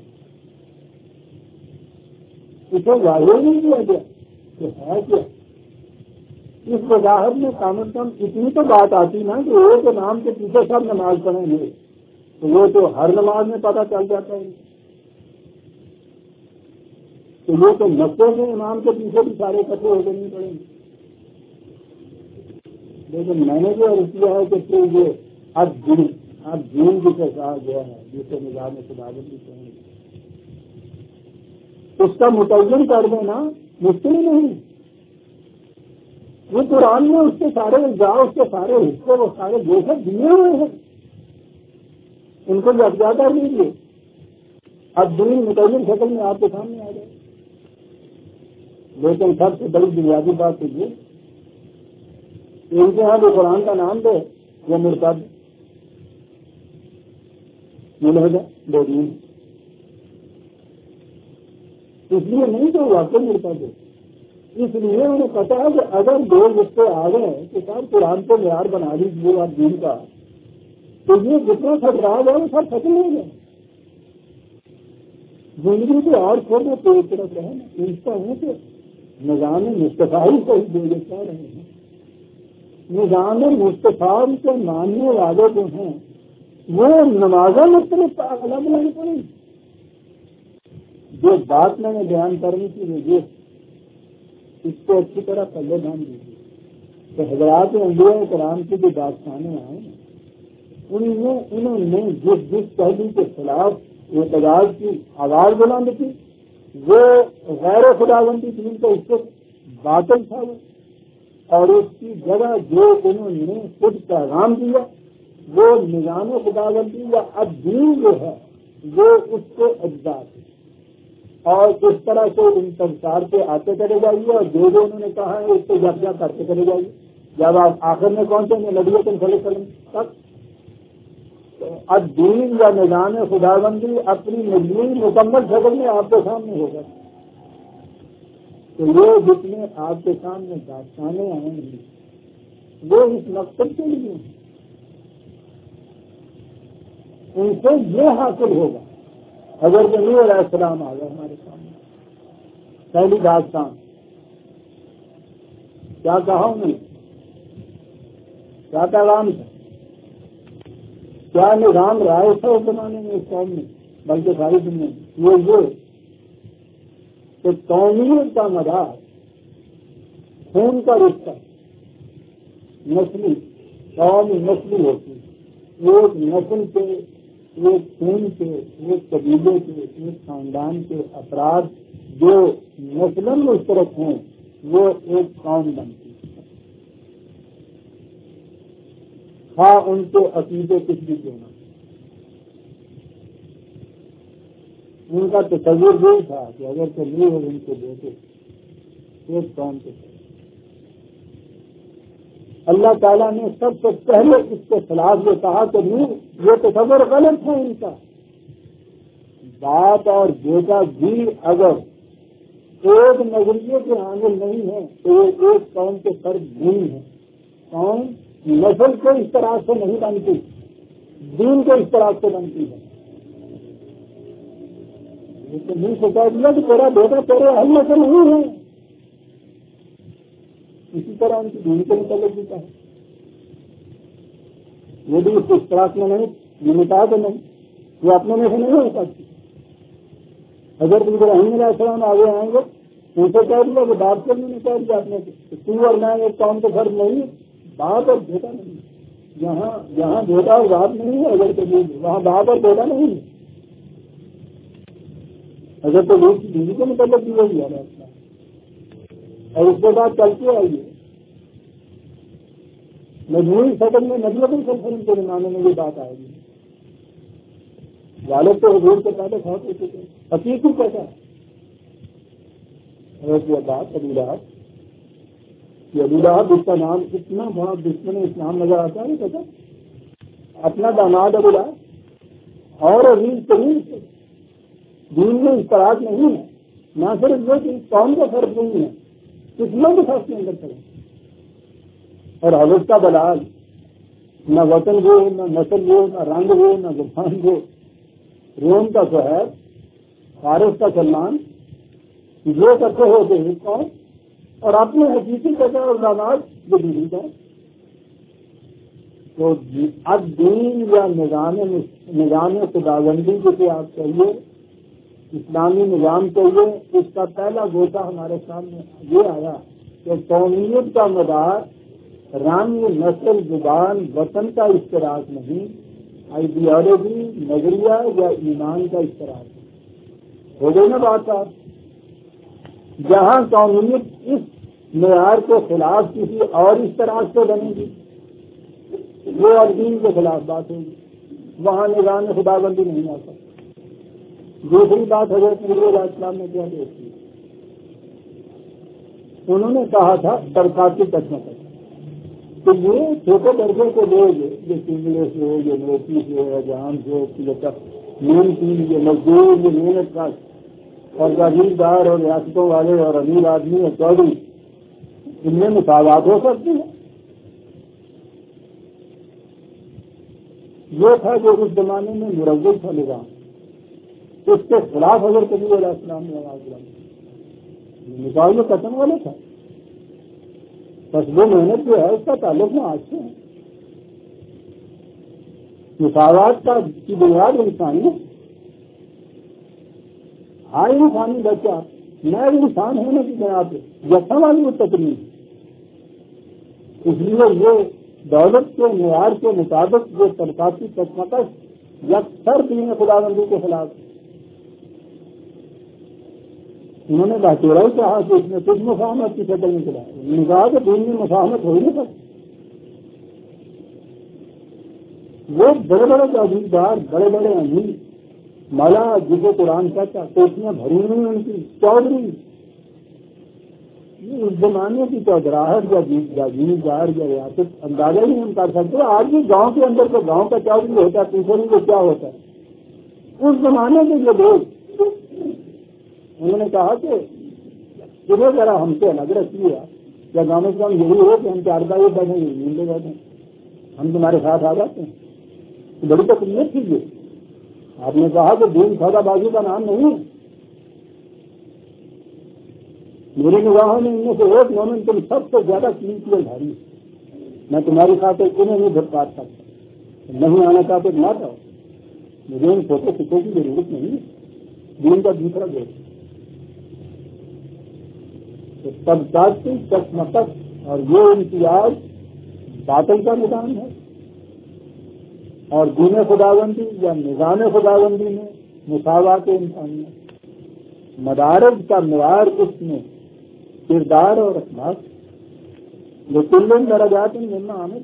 اسے ظاہر نہیں کیا گیا کہ ہے کیا. اس وضاحت میں کم از کم اتنی تو بات آتی نا کہ ایک نام کے پیچھے سب نماز پڑھیں گے، تو وہ تو ہر نماز میں پتہ چل جاتا ہے. تو وہ تو مکے کے امام کے پیچھے بھی سارے اکٹھے ہو کے نہیں پڑیں گے. لیکن میں نے جو عرض کیا ہے کہ پھر یہ اب دین اب دین جسے کہا گیا ہے جسے نظام خداوندی بھی کہیں گے اس کا متعین کر دینا مشکل ہی نہیں. وہ قرآن میں اس کے سارے اجزاء اس کے سارے حصے وہ سارے گوشت دیے ہوئے ہیں, ان کو یکجا کر لیجیے. اب دین متعین شکل میں آپ کے سامنے آ جائے. لیکن سب سے بڑی بنیادی بات تو یہ ان کے یہاں جو قرآن کا نام دے وہ مرتد ملحد بے دین, اس لیے نہیں تو واقعی مرتد ہے. اس لیے انہیں پتا ہے کہ اگر لوگ اس پہ آ گئے کہ صاحب قرآن کو معیار بنا لیجیے آپ دین کا, تو یہ جتنا خطرات ہے وہ سب ختم ہو گئے. زندگی کے اور چھوٹے تو ایک طرف رہے نا پوچھتا ہوں کہ نظام مصطفی کو ہی بولے کیا رہے ہیں. نظام مصطفی کے ماننے والے جو ہیں وہ نمازیں مختلف الگ الگ پڑیں. جو بات میں نے بیان کرنے کی وجہ اس کو اچھی طرح پلے دھیان دیجیے کہ حضرات انبیاء کرام کی جو داستانیں آئیں ان میں انہوں نے جس جس پہلو کے خلاف اعتراض کی آواز بلند کی وہ غیر خداوندی دین کا اس سے باطل تھا وہ, اور اس کی جگہ جو انہوں نے خود پیغام دیا وہ نظام خداوندی یا اب دین جو ہے وہ اس کے اجزاء تھے. اور اس طرح سے ان سنسار کے آتے چلے جائیے اور جو جو انہوں نے کہا ہے اس کو یکجا کرتے چلے جائیے. جب آپ آخر میں پہنچیں گے نبی صلی اللہ علیہ وسلم تک اب دین یا نظام خداوندی اپنی مجموعی مکمل شکل میں آپ کے سامنے ہوگا. تو یہ جتنے آپ کے سامنے داستانیں آئیں گی وہ اس مقصد کے لیے ان سے یہ حاصل ہوگا. حضرت نوح علیہ السلام آ گئے ہمارے سامنے, پہلی داستان کیا کہا انہوں نے, کیا پیغام تھا, کیا نظام رائے تھا اس زمانے میں اس قوم میں بلکہ ساری دنیا میں. وہ یہ کہ قومیت کا مدار خون کا رشتہ نسلی قوم نسلی ہوتی ہے. ایک نسل کے ایک خون کے ایک قبیلے کے ایک خاندان کے افراد جو نسلاً مشترک ہیں وہ ایک قوم بنتی ہے, خواہ ان کے عقیدے کچھ بھی کیوں نہ. ان کا تصور یہی تھا کہ اگر کبھی ہو ان کو دیکھے ایک قوم کے ساتھ. اللہ تعالیٰ نے سب سے پہلے اس کے خلاف یہ کہا کہ نہیں یہ تصور غلط ہے ان کا. باپ اور بیٹا بھی اگر ایک نظریے کے حامل نہیں ہے تو وہ ایک قوم کے فرد نہیں ہے. قوم نسل کو اس طرح سے نہیں بنتی, دین کو اس طرح سے بنتی ہے. نہیں سوچا دیا کہ تیرا بیٹا تیرے اہل سے نہیں ہے, اسی طرح ان کی دین کے متعلق بھی ہے. وہ بھی اس طرح میں نہیں یہ متا تو نہیں وہ اپنے میں سے نہیں ہو سکتی. اگر تم ابراہیم علیہ السلام آگے آئیں گے ان سے کہہ دیا کہ باپ کو نہیں کہہ دیا اپنے تو اور میں ایک کام تو فرض نہیں, باپ اور بیٹا نہیں. جہاں جہاں بیٹا اور باپ نہیں ہے اگر تو وہاں باپ اور بیٹا نہیں ہے. اگر تو وہ دینی کے متعلق بھی وہی ہے اور اس کے بعد چلتے آئیے مجموعی شکل میں نبی صلی اللہ علیہ وسلم کے زمانے میں یہ بات آئے گی. والد تو حضور کے پہلے بہت ہوتے تھے, حقیقی کیسا ہے بات ابو لہب کہ ابو لہب اس کا نام اتنا بڑا دشمن اسلام نظر آتا ہے کیسا اپنا داماد ابو لہب اور عظیم ترین سے دین میں اشتراک نہیں ہے. نہ صرف یہ کہ قوم کا فرق نہیں ہے کتنے کے فرق کے اندر کریں. اور حضرت کا دلال نہ وطن ہو نہ نسل ہو نہ رنگ ہو نہ زبان ہو. روم کا شہر فارس کا سلمان یہ کرتے ہوتے ہیں قوم اور اپنے حقیقی جگہ اور داماد جو دینی کا. تو اب دین یا نظام نظام خداوندی جسے آپ کہیے اسلامی نظام چاہیے اس کا پہلا گوشہ ہمارے سامنے یہ آیا کہ قومیت کا مدار رنگ، نسل، زبان، وطن کا اشتراک نہیں، آئیڈیالوجی، نظریہ یا ایمان کا اشتراک ہو گئی نا بات آپ۔ جہاں قومیت اس معیار کے خلاف کسی اور اشتراک سے بنے گی وہ اور دین کے خلاف بات ہوگی، وہاں نظام خدا بندی نہیں آ سکتی۔ دوسری بات حضرت نبی علیہ السلام نے کیا دیکھی، انہوں نے کہا تھا درخواست تک نہ کریں تو یہ چھوٹے درجے کے لوگ جیسے انگلش ہو، یونیورسٹی سے ہو، جہاں سے مین تین یہ مزدور، یہ محنت کا اور جاگیردار اور ریاستوں والے اور امیر آدمی اور چودھری، ان میں مساوات ہو سکتی ہے۔ یہ تھا جو اس زمانے میں مرغل تھا نظام، اس کے خلاف حضرت نبی علیہ السلام نے آواز اٹھائی، نکال میں قسم والے تھا۔ بس وہ محنت جو ہے اس کا تعلق میں آج سے ہے۔ مساوات کا کی بنیاد انسانی ہے، ہر انسانی بچہ نئے انسان ہونے کی بنیاد پہ یکساں والی وہ تقریب، اس لیے یہ دولت کے معیار کے مطابق جو طبقاتی کشمکش یکسر دین خدا بندی کے خلاف، انہوں نے بہتورا ہی کہا کہ اس میں کچھ مفاہمت کی شکل نکلا ہے، انہوں نے کہا کہ دین میں مفاہمت ہو ہی نہیں سکتی۔ وہ بڑے بڑے جاگیردار، بڑے بڑے امیر، مالا جسے قرآن کہتا، کوٹیاں بھری ہوئی ان کی، چودھری، اس زمانے کی چودراہٹ یا جاگیردار یا ریاست اندازہ ہی نہیں کر سکتے۔ آج بھی گاؤں کے اندر تو گاؤں کا چودھری ہوتا ہے، تیسری کو کیا ہوتا ہے۔ اس زمانے کے جو لوگ، انہوں نے کہا کہ تمہیں ذرا ہم سے الگ رکھیے، یا گاؤں میں کام یہی ہو کہ ہم چار بھائی بیٹھیں گے، نیندے بیٹھے ہیں، ہم تمہارے ساتھ آ جاتے ہیں۔ بڑی تکلیف تھی یہ۔ آپ نے کہا کہ دین سودا بازی کا نام نہیں ہے، میری نگاہوں میں ان میں سے ایک مومن تم سب سے زیادہ قیمتی اور بھاری، میں تمہاری خاطر انہیں نہیں بھر پاٹ سکتا، نہیں آنا چاہتے نہ چاہو، مجھے ان فوٹو فٹو کی ضرورت نہیں ہے۔ دین کا دوسرا دیکھ طبقاتی کشمکش اور یہ امتیاز باطل کا نظام ہے، اور دین خداوندی یا نظام خداوندی میں مساوات انسانیت، مدارج کا معیار اس میں کردار اور اخلاق، لکل درجات مما عمل،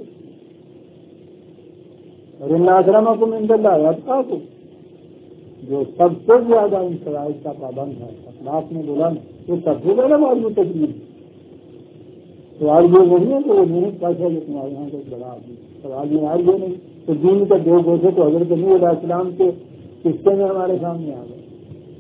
اور ان اکرمکم عند اللہ اتقاکم، جو سب سے زیادہ ان شرائط کا پابند ہے، اخلاق میں بلند، وہ سب سے زیادہ معلوم تقریب۔ سوال یہ نہیں ہے کہ وہ محنت کا ہے کہ تمہارے یہاں کا بڑا آدمی، سوال یہ آج یہ نہیں تو دین کے دو گوشے تو حضرت نبی علیہ السلام کے قصے میں ہمارے سامنے آ گئے۔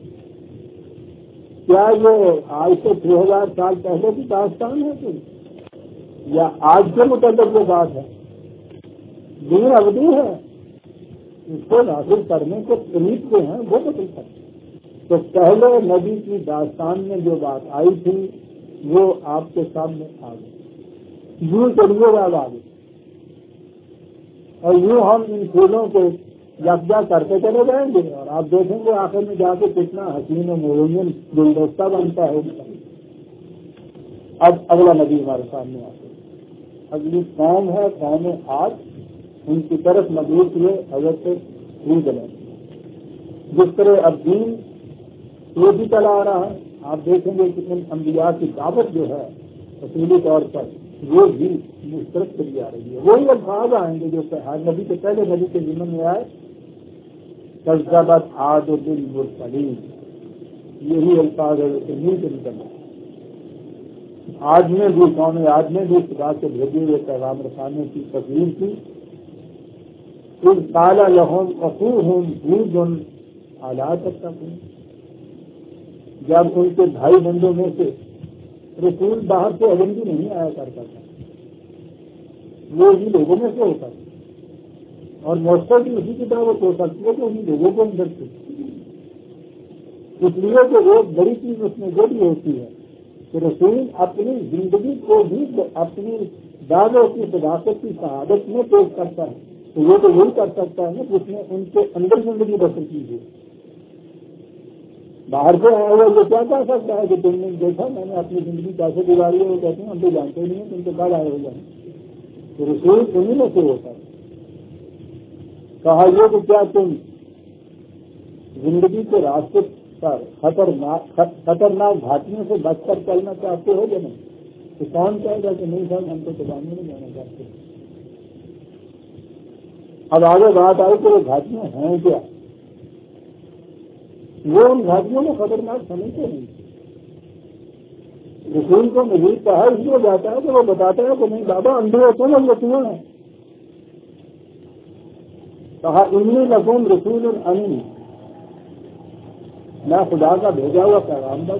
کیا یہ آج سے چھ ہزار سال پہلے کی داستان ہے کہ یا آج کے متعلق یہ بات ہے؟ دین ابدی ہے، اس کو حاصل کرنے کے طریقے ہیں وہ بدل سکتے۔ تو پہلے نبی کی داستان میں جو بات آئی تھی وہ آپ کے سامنے آ گئی، یوں چلیے گا آگے، اور یوں ہم ان پھولوں کو یکجا کرتے چلے جائیں گے، اور آپ دیکھیں گے آخر میں جا کے کتنا حسین و مبین گلدستہ بنتا ہے۔ اب اگلا نبی ہمارے سامنے آتے ہیں، اگلی قوم ہے قوم آج، ان کی طرف مبعوث ہوئے حضرت ہود علیہ السلام۔ جس طرح اب دین یہ بھی چلا آ رہا ہے، آپ دیکھیں گے کہ ان انبیاء کی دعوت جو ہے اصولی طور پر وہ بھی مسترد کری جا رہی ہے۔ وہی الفاظ آئیں گے جو ہر نبی کے پہلے نبی کے ذمن میں آئے، کذبت عاد بالمرسلین، یہی الفاظ ہے جو منہ سے نکل رہے ہیں۔ آج میں بھی قوم آج میں بھی خدا سے بھیجے ہوئے پیغام رسانے کی تصویر کی، اذ قال لهم اخوهم ہود الا تتقون، جب ان کے بھائی بندوں میں سے رسول باہر سے اجنبی نہیں آیا کرتا تھا، وہ انہیں لوگوں میں سے ہوتا تھا، اور موسیقی بھی اسی کی دعوت ہو سکتی ہے کہ انہیں لوگوں کو اندر سے، اس لیے کہ ایک بڑی چیز اس میں یہ بھی ہوتی ہے کہ رسول اپنی زندگی کو بھی اپنی دعوت کی صداقت کی شہادت میں پیش کرتا ہے، تو وہ تو یہی کر سکتا ہے نا جس نے ان کے اندر زندگی بسر کی ہے۔ باہر سے آیا ہوا یہ کیا کہہ سکتا ہے کہ تم نے دیکھا میں نے اپنی زندگی کیسے گزاری ہے، وہ کہتے ہیں ہم تو جانتے نہیں ہیں تم تو کب آئے ہو جائیں، رسول انہیں میں سے ہوتا ہے. کہا یہ کہ کیا تم زندگی کے راستے پر خطرناک خطرناک گھاٹیوں سے بچ کر چلنا چاہتے ہو یا نہیں؟ تو کون کہے گا کہ نہیں صاحب ہم تو قربانی نہیں جانا چاہتے. اب آگے بات آئی کہ وہ گھاٹیاں ہیں کیا؟ وہ ان گھاٹیوں میں خطرناک سمجھتے نہیں. رسول کو مزید کہا اس لیے جاتا ہے کہ وہ بتاتا ہے کہ نہیں بابا اندھے ہوتے نا یہ کیوں ہے. کہا انی لکم رسول امین، میں خدا کا بھیجا ہوا پیغام دوں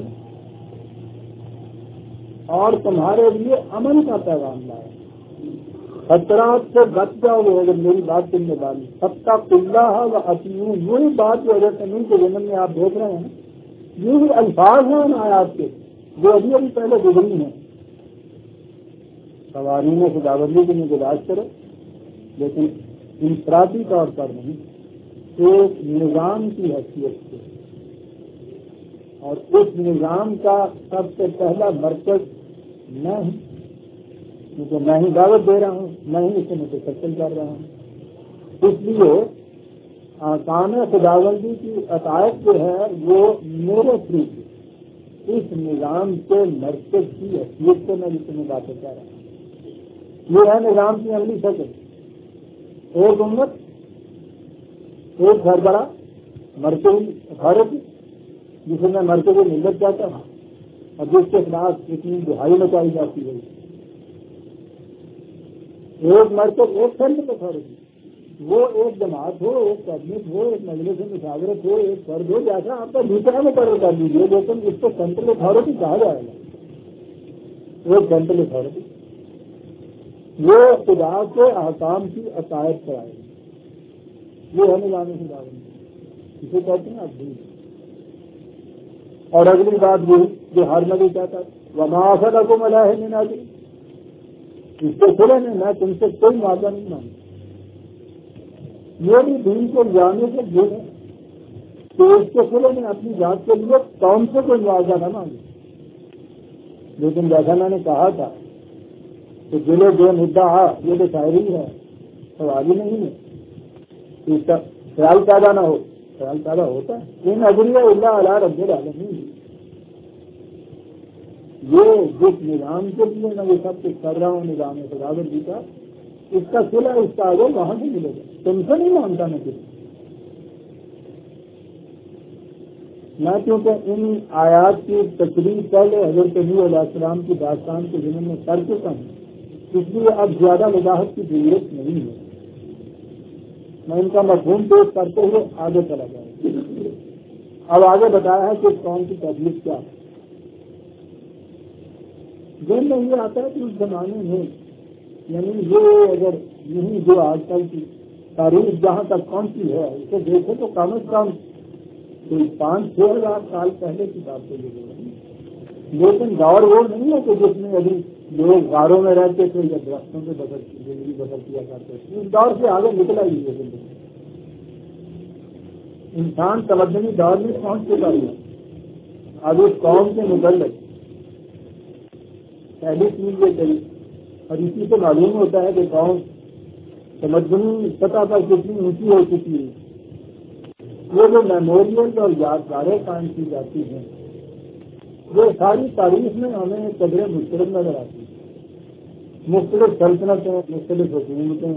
اور تمہارے لیے امن کا پیغام لایا. خطرات سے بچ جاؤ گے اگر میری بات سننے والی. سب کا قلعہ و اطیعون، یہی بات جو اگر زمین کے زمین میں آپ دیکھ رہے ہیں یہی الفاظ ہیں ان آیات کے جو ابھی ابھی پہلے گزری ہیں. قوانین خداوندی کی نگہداشت کرو لیکن انفرادی طور پر نہیں، ایک نظام کی حیثیت سے. اور اس نظام کا سب سے پہلا مرکز میں ہوں، کیونکہ میں ہی دعوت دے رہا ہوں، میں ہی اسے متشکل کر رہا ہوں. اس لیے احکام خداوندی کی عطایت جو ہے وہ میرے تھرو اس نظام کے مرکز کی حیثیت سے میں جتنی باتیں کر رہا ہوں. یہ ہے نظام کی عملی شکل. ایک امت، ایک گھر بڑا مرکزی اتھارٹی جسے میں مرکزی ملت کہتا ہوں اور جس کے خلاف اتنی دہائی مچائی جاتی ہے. ایک مرکز، ایک سینٹرل اتھارٹی، وہ ایک جماعت ہو، ایک کیبنٹ ہو، ایک مجلس مشاورت ہو، ایک فرد ہو، جیسا آپ کا دوسرا مقرر کر لیجیے لیکن اس کو سینٹرل اتھارٹی کہا جائے گا. ایک سینٹرل اتھارٹی وہ خدا کے احکام کی عطایت کرائے گی. یہ ہے نظام خداوندی، اسے کہتے ہیں اب. اور اگلی بات یہ جو ہر نبی کہتا ہے وما اسألکم علیہ من اجر، اس سے کھلے نے میں تم سے کوئی معاوضہ نہیں مانگا. یہ بھی دین کو جانے سے دور ہے تو اس کے کھلے نے اپنی ذات کے لیے قوم سے کوئی معاوضہ نہ مانگے. لیکن جیسا میں نے کہا تھا کہ دلے جو مدعا یہ تو شاعری ہے، سوال ہی نہیں ہے. اس کا خیال پیدا نہ ہو، خیال پیدا ہوتا ہے. ان اجریہ الا علی رب العالمین، یہ جس نظام کے لیے میں یہ سب کچھ کر رہا ہوں نظام خداوندی کا، اس کا صلہ اس کا اجر وہاں سے ملے گا. تم سے نہیں مانگتا میں کچھ. میں کیونکہ ان آیات کی تقریر پہلے حضرت نوح علیہ السلام کی داستان کے ضمن میں کر چکا ہوں، اس لیے اب زیادہ وضاحت کی ضرورت نہیں ہے. میں ان کا مفہوم پیش کرتے ہوئے آگے چلا جاؤں. اب آگے بتایا ہے کہ قوم کی تکلیف کیا ہے. دن میں یہ آتا ہے کہ اس زمانے میں یعنی یہ اگر یہی جو آج کل کی تاریخ جہاں تک پہنچی ہے اسے دیکھیں تو کم از کم کوئی پانچ چھ ہزار سال پہلے کی بات ہے. لیکن دور وہ نہیں ہے کہ جس میں ابھی لوگ غاروں میں رہتے تھے یا درختوں پہ بسر زندگی بسر کیا کرتے تھے. اس دور سے آگے نکلا ہی ہے زندگی. انسان تمدنی دور میں پہنچ چکا ہے. اب اس قوم کے متعلق پہلی چیز یہ کری اور اسی سے معلوم ہوتا ہے کہ قوم تمدنی سطح پر کتنی اونچی ہو چکی ہے. یہ جو میموریل اور یادگاریں قائم کی جاتی ہیں وہ ساری تاریخ میں ہمیں قدریں مختلف نظر آتی ہیں. مختلف سلطنتیں، مختلف حکومتیں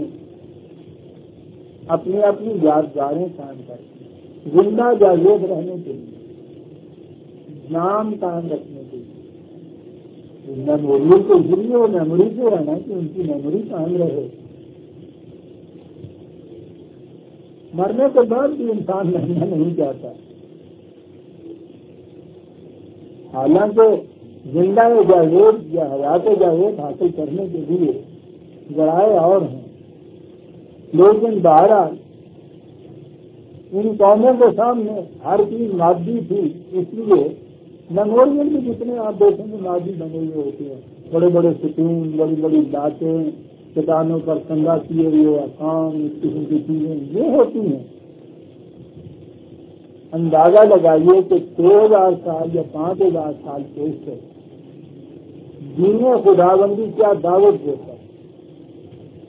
اپنی اپنی یادگاریں قائم کرتی ہیں زندہ جاوید رہنے کے لیے، نام قائم رکھنے کے لیے. میموریل کے ذریعے اور میموری سے رہنا کہ ان کی میموری قائم رہے. مرنے کے بعد بھی انسان رہنا نہیں چاہتا. حالانکہ زندہ جاوید یا حیات جاوید حاصل کرنے کے لیے ذرائع اور ہیں. لیکن بہرحال ان قوموں کے سامنے ہر چیز مادی تھی، اس لیے میموریل بھی جتنے آپ دیکھیں گے مادی بنے ہوئے ہوتے ہیں. بڑے بڑے ستون، بڑی بڑی باتیں، چٹانوں پر کنگا کیے ہوئے احکام، اس قسم کی چیزیں یہ ہوتی ہیں. اندازہ لگائیے کہ چھ ہزار سال یا پانچ ہزار سال پیش سے دین خداوندی کیا دعوت دیتا ہے.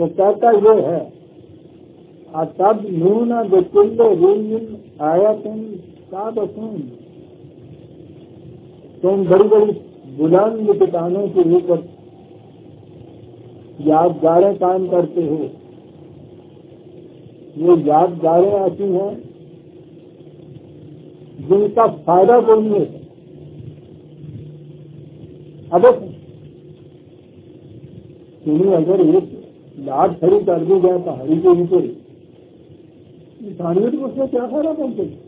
تو کہتا یہ ہے تب نون بکل ریل آیا تم سابتون، تم بڑی بڑی بلند چٹانوں کے اوپر یادگاریں قائم کرتے ہو. یہ یادگاریں ایسی ہیں جن کا فائدہ کوئی نہیں ہے. اب تمہیں اگر ایک لاٹ کھڑی کر دی جائے پہاڑی کے اوپر، انسانیت کو اس سے کیا فائدہ پہنچے گا؟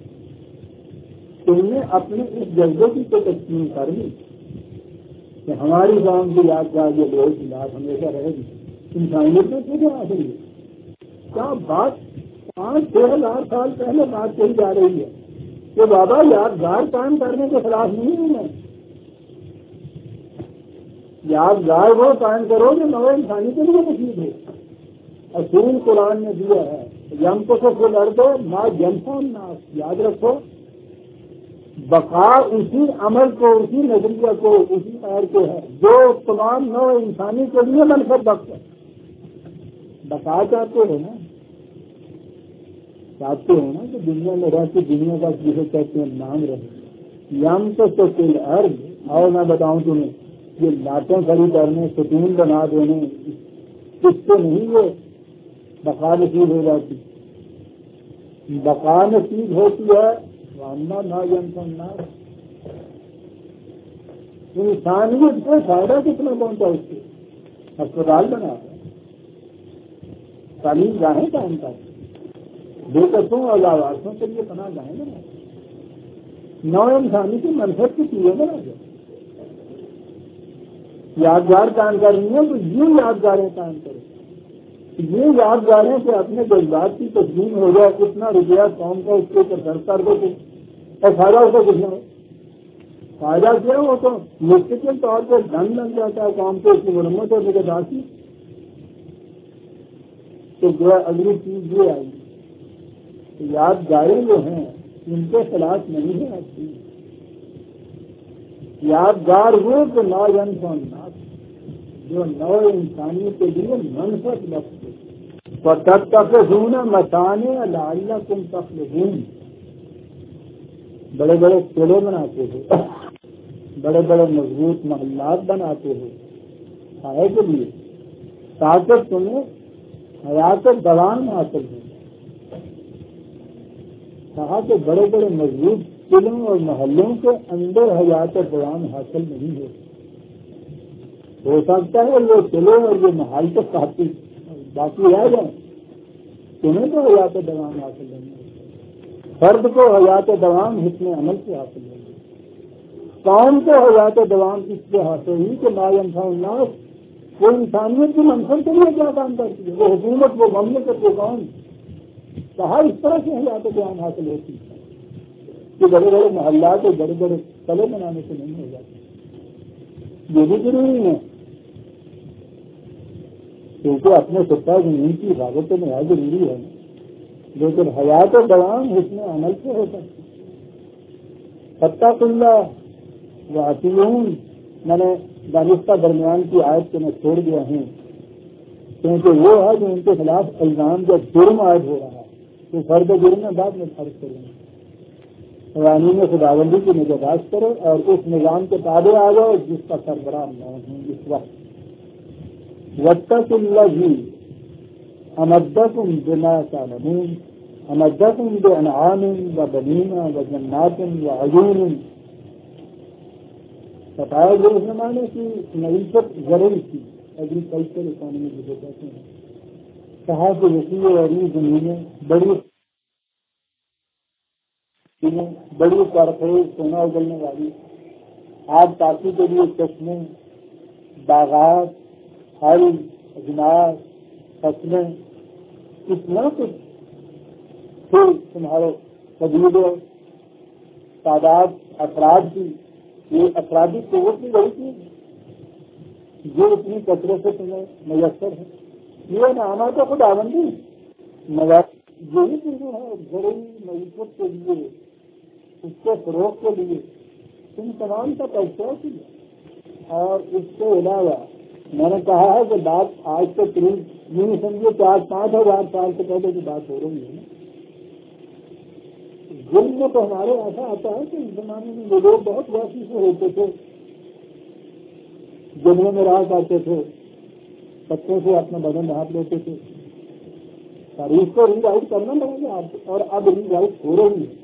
تم نے اپنے اس جذبے کی تو تسلیم کر لی کہ ہماری قوم کی یادگار یہ لوہے کی لاٹ ہمیشہ رہے گی. انسانیت میں کیوں آ گئی ہے؟ کیا بات پانچ چھ ہزار سال پہلے بات کہی جا رہی ہے کہ بابا یادگار قائم کرنے کے خلاف نہیں ہوں میں. یادگار وہ قائم کرو جو نو انسانی کے لیے مفید ہے. اصول قرآن نے دیا ہے یم کو سب لڑ دو ماں جمسان ناس. یاد رکھو بقا اسی عمل کو، اسی نظریہ کو، اسی خیر کو ہے جو تمام نو انسانی کے لیے منفرد بخش ہے. بقا چاہتے ہو نا، چاہتے ہو نا کہ دنیا میں رہتی دنیا کا جسے کہتے ہیں نام رہے. یم تو سل ارض، اور میں بتاؤں تمہیں یہ لاتیں کھڑی کرنے، ستون بنا دینے، اس سے نہیں یہ بقا نصیب ہو جاتی. بقا نصیب ہوتی ہے وَأَمَّا مَا يَنفَعُ النَّاسَ. انسانیت کو فائدہ کتنا پہنچا اس سے؟ اسپتال بنا ہے، تعلیم گاہیں قائم کرتے، بے کسوں اور لاوارثوں کے لیے پناہ گاہیں بنا، نو انسانی کی منفرد کی چیزیں بنا دیں. یادگار قائم کرنی ہے تو یہ یادگاریں قائم کریں. یہ یادگاریں کہ اپنے جذبات کی تسلیم ہو جائے، کتنا روپیہ قوم کا اس کے اوپر خرچ کر دو اور فائدہ اسے کچھ نہ ہو. فائدہ کیا ہو تو مستقل طور پر دھن لگ جاتا ہے قوم کو اس کی مرمت اور نگہداشتی. تو جو اگلی چیز یہ آئی کہ یادگاریں جو ہیں ان کے خلاف نہیں ہے اچھی. یادگار وہ کہ نا انسان جو نو انسانی کے لیے منفرد لفظ ہے. تب تک ہونا متانے اللہ تم تفلحون. بڑے بڑے قلعے بناتے ہو، بڑے بڑے مضبوط محلات بناتے ہو کھائے کے لیے تاکہ تمہیں حیات دوام حاصل ہو. کہا کہ بڑے بڑے مضبوط قلعوں اور محلوں کے اندر حیات دوام حاصل نہیں ہو. ہو سکتا ہے یہ قلعے اور یہ محل تو کافی باقی رہ جائیں، تمہیں تو حیات دوام حاصل نہیں ہے. فرد کو حیات دوام حسن عمل سے حاصل ہوگی. قوم کو حیات دوام اس سے حاصل ہوئی کہ لا ينفع الناس. وہ انسانیت کی منفرد کے لیے کیا کام کرتی ہے؟ وہ حکومت، وہ مملکت، وہ قوم. کہا اس طرح سے حیات دوام حاصل ہوتی ہے کہ بڑے بڑے محلات اور بڑے بڑے قلعے بنانے سے نہیں ہو جاتے. یہ بھی ضروری ہے کیونکہ اپنے سطح زمین کی حفاظت میں آج ضروری ہے، لیکن حیات و دوام حسن عمل سے ہو سکتی. فتح اللہ و عطیون میں نے دانستہ درمیان کی آیت کو میں چھوڑ دیا ہوں کیونکہ وہ ہے جو ان کے خلاف الزام کا جرم عائد ہو رہا ہے. تو فرد جرم میں بعد میں فرق کریں گے. قوانین خداوندی کی نگہداشت کرو اور اس نظام کے تابع آ جاؤ جس کا سربراہ میں ہوں اس وقت. واتقوا الذی امدکم بما تعلمون امدکم بانعام وبنین وجنات وعیون. بتایا جو اس زمانے کی معیشت ضروری تھی، ایگریکلچر اکانومی جسے کہتے ہیں. کہا کہ وسیع عریض زمینیں، بڑی بڑی سرخیز سونا اگلنے والی، آب پاکی کے لیے چشمے، باغات، پھل، اجناس، فصلیں، اتنا کچھ پھر تمہارے وجود تعداد افراد کی، یہ افرادی قوت کی بڑی چیز جو اتنی کثرے سے تمہیں میسر ہے. یہ نامہ تو خداوندی یہی چیزیں ہیں ضروری معیشت کے لیے، اس کے فروغ کے لیے تم تمام کا پیسہ کیا. اور اس کے علاوہ میں نے کہا ہے کہ بات آج سے قریب یوں سمجھے کہ آج پانچ ہزار سال سے پہلے کی بات ہو رہی ہے. ظلم میں تو ہمارے ایسا آتا ہے کہ اس زمانے میں لوگ بہت ویسی سے ہوتے تھے، جنگلوں میں رہا کرتے تھے، پتوں سے اپنا بدن ڈھانپ لیتے تھے. تاریخ کو ری رائٹ کرنا پڑے گا آپ، اور اب ری رائٹ ہو رہی ہے.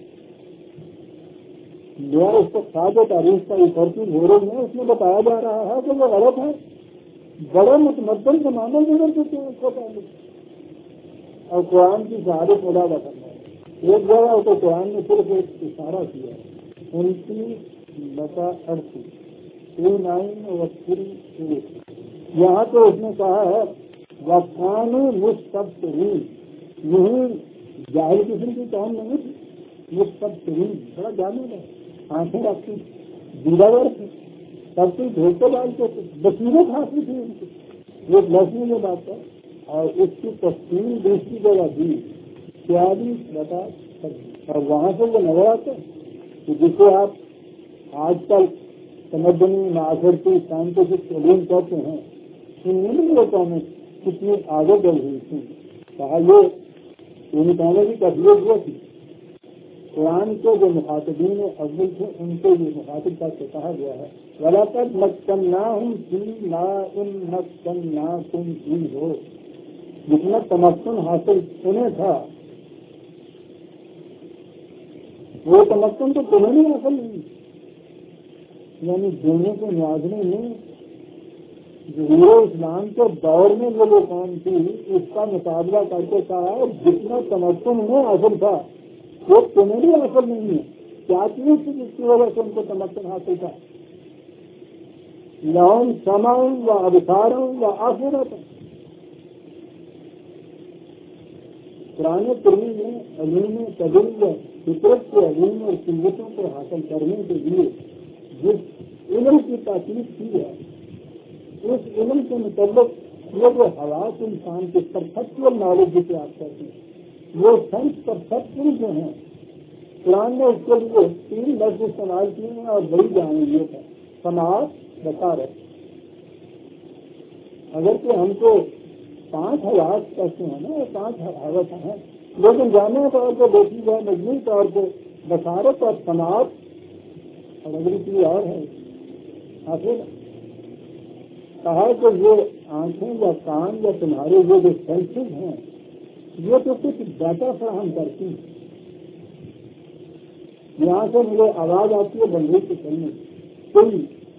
جو اس کو کھا کے تاریخ کا یہ ترتیب ہو رہی ہے، اس میں بتایا جا رہا ہے کہ وہ غلط ہے. بڑے متمدن زمانے گزر چکے ہیں اس کو پہلے، اور قرآن کی شہادت ادا کرنا ہے. ایک جگہ تو قرآن نے صرف ایک اشارہ کیا ہے، انتیس بتا اڑتیس ٹو نائن اور تھری ایٹ. یہاں تو اس نے کہا ہے وقان مستبصرین، یہی جاہل قسم کی قوم نہیں تھی. مستبصرین بڑا جامع ہے، آنکھیں رکھتی، دیداور تھی، سب کچھ دھوکے ڈالتے تھے، بصیرت حاصل تھی ان کی. یہ لفظ میں بات ہے. اور اس کی تفصیل دوسری جگہ دی چھیالیس بتا چھبیس، اور وہاں سے وہ نظر آتا ہے کہ جسے آپ آج کل تمدنی معاشرتی سائنٹیفک علوم کہتے ہیں، ان میں بھی وہ قومیں کتنی آگے بڑھ ہوئی تھی. کہا یہ ان قوموں کی تفریح وہ تھی. قرآن کے جو مخاطبین اول تھے ان کو یہ مخاطب کر کے کہا گیا ہے وَلَقَدْ مَكَّنَّاهُمْ فِي مَا إِن مَكَّنَّاكُمْ فِيهِ. جتنا تمکن حاصل انہیں تھا وہ تمکن تو تمہیں نہیں حاصل نہیں. یعنی دونوں کو نوازنے میں ظہور اسلام کے دور میں جو وہ قوم تھی اس کا مقابلہ کر کے کہا ہے جتنا تمکن انہیں حاصل تھا وہ تمہیں بھی حاصل نہیں ہے. کیا چیز تھی جس کی وجہ سے ان کو تمکن حاصل تھا؟ لہم سمعٌ و ابصار و افئدۃ. قرآن کریم میں علوم تدبر فطرت کے علوم اور قوتوں کو حاصل کرنے کے لیے جس علم کی تاکید کی ہے اس علم کے متعلق یہ جو حواس انسان کے پرفیکچوئل نالج جسے آپ کہتے ہیں وہ سینس پرفیکچوئل جو ہیں قرآن نے اس کے لیے تین لفظ استعمال کیے ہیں اور بڑی جائیں یہ ہے سماعت بصارت. اگر کہ ہم کو پانچ حواس کہتے ہیں نا وہ پانچ حواس ہیں لیکن جامع طور پہ دیکھی جائے مجموعی طور پہ بصارت اور سماعت اور اگلی چیز اور ہے آخر کہا کہ یہ آنکھیں یا کان یا تمہارے یہ جو سینسز ہیں یہ تو کچھ ڈاٹا فراہم کرتی ہیں. یہاں سے مجھے آواز آتی ہے بندوق کے چلنے کوئی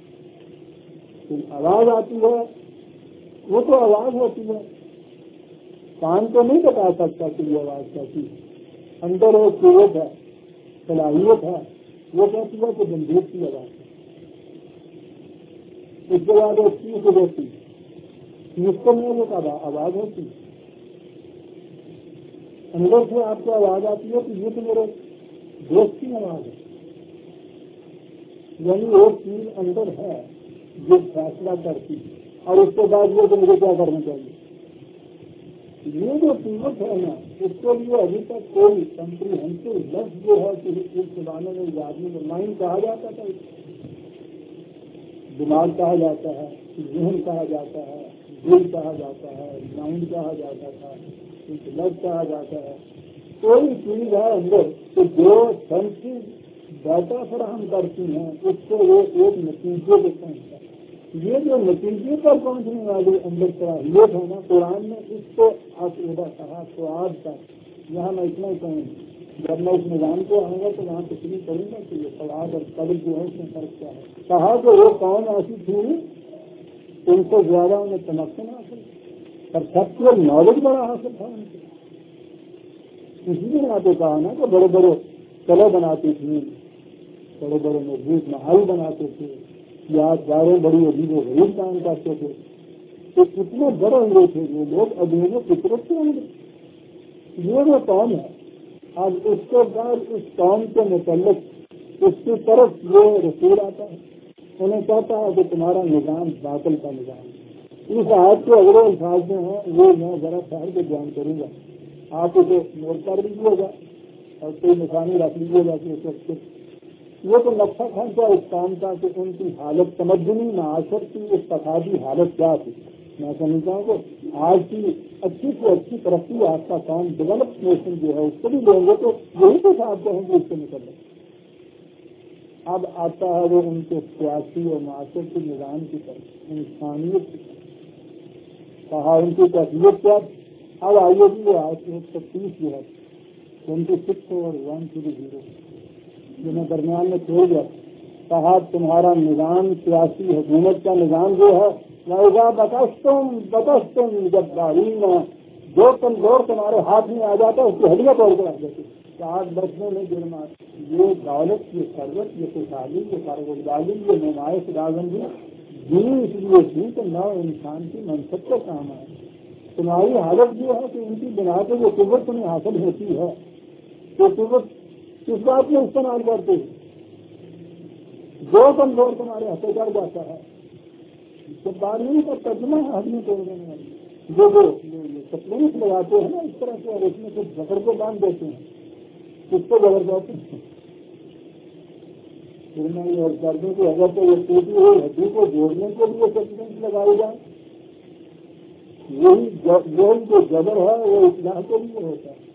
آواز آتی ہے وہ تو آواز ہوتی ہے. کان کو نہیں بتا سکتا کہ یہ آواز کیسی ہے. اندر ایک قوت ہے صلاحیت ہے وہ کہتی ہے کہ بندوق کی آواز ہے. اس کے بعد ایک چیز ہوتی چیز کو میں ایک آواز ہوتی اندر سے آپ کو آواز آتی ہے کہ یہ تو میرے دوست کی آواز ہے. یعنی ایک چیز اندر ہے جو فیصلہ کرتی ہے اور اس کے بعد یہ کہ مجھے کیا کرنا چاہیے. یہ جو قیمت ہے نا اس کے لیے ابھی تک کوئی کمپریہنسو لفظ جو ہے کہ اس زمانے میں آدمی کو مائنڈ کہا جاتا تھا، دماغ کہا جاتا ہے، ذہن کہا جاتا ہے، دل کہا جاتا ہے، مائنڈ کہا جاتا تھا، لفظ کہا جاتا ہے. کوئی چیز ہے اندر کہ جو سینسز ڈاٹا فراہم کرتی ہیں اس کو وہ ایک نتیجے پہ پہنچتا ہے. یہ جو نتیجے پر پہنچنے والی اندر صلاحیت ہے نا قرآن نے اس کو عقیدہ کہا. سواد کا یہاں میں اتنا ہی کہوں جب میں اس نظام کو آؤں گا تو وہاں تشریح کروں گا کہ یہ سواد اور قدر جو ہے اس میں فرق کیا ہے. کہا کہ وہ قوم ایسی تھی ان کو زیادہ انہیں تمکن حاصل پرفیکچوئل نالج بڑا حاصل تھا ان کو. اسی بنا پہ کہا نا کہ بڑے بڑے قلعے بناتی تھیں، بڑے بڑے مضبوط محل بناتے تھے یا داریں بڑی عجیب و غریب کام کرتے تھے. تو کتنے بڑے ہوئے تھے وہ لوگ ابھی فطرت سے ہوں گے. یہ وہ قوم ہے. اب اس کے بعد اس قوم کے متعلق اس کی طرف یہ رسول آتا ہے انہیں کہتا ہے کہ تمہارا نظام باطل کا نظام ہے. اس آیت کے اگلے الفاظ میں ہیں وہ میں ذرا ٹھہر کے بیان کروں گا. آپ اسے نوٹ کر لیجیے گا اور کوئی نشانی رکھ لیجیے گا کہ اس وقت یہ تو نقشہ کھینچا اس کام کا کہ ان کی حالت تمدنی معاشر کی اقتصادی حالت کیا تھی. میں سمجھتا ہوں کہ آج کی اچھی سے اچھی ترقی یافتہ قوم ڈیولپ نیشن جو ہے اس کو بھی لیں گے تو یہی تو صاحب کہیں گے اس سے نکل رہے. اب آتا ہے وہ ان کے سیاسی اور معاشرتی نظام کی طرف انسانیت کی طرف کہا ان کی تربیت کیا. اب آئیے بھی یہ آج ایک سو تیس جو ہے ٹوینٹی سکس اور ون ٹو زیرو جو میں درمیان میں چھوڑ گیا. کہا تمہارا نظام سیاسی حکومت کا نظام جو ہے لہٰذا بکش تم بکش تم جب تعلیم جو کمزور تمہارے ہاتھ میں آ جاتا ہے اس کی ہڈیاں توڑ کر آ جاتی ہے. آج بچنے میں جرمات یہ دولت یہ ثروت یہ خوشحالی یہ کاروباری یہ نمائش راغندی دین اس لیے تھی کہ نو انسان کی منصب کا کام ہے. تمہاری حالت یہ ہے کہ ان کی بنا پہ جو قوت تمہیں حاصل ہوتی ہے تو قوت کس بات میں استعمال کرتے ہیں. جو کمزور تمہارے ہاتھوں چڑھ جاتا ہے تو تعلیم کا ترجمہ ہے آدمی توڑ دینے والی جو وہ سپلمنٹ لگاتے ہیں نا اس طرح سے اور اس میں کچھ زخر کو باندھ دیتے ہیں اس کو زبر جاتے ہیں. پھر میں یہ کر دوں کہ اگر تو یہ ٹوٹی ہوئی ہڈی کو جوڑنے کے لیے سپلمنٹ لگائے جائیں وہی جو جبر ہے وہ اصلاح کے لیے ہوتا ہے.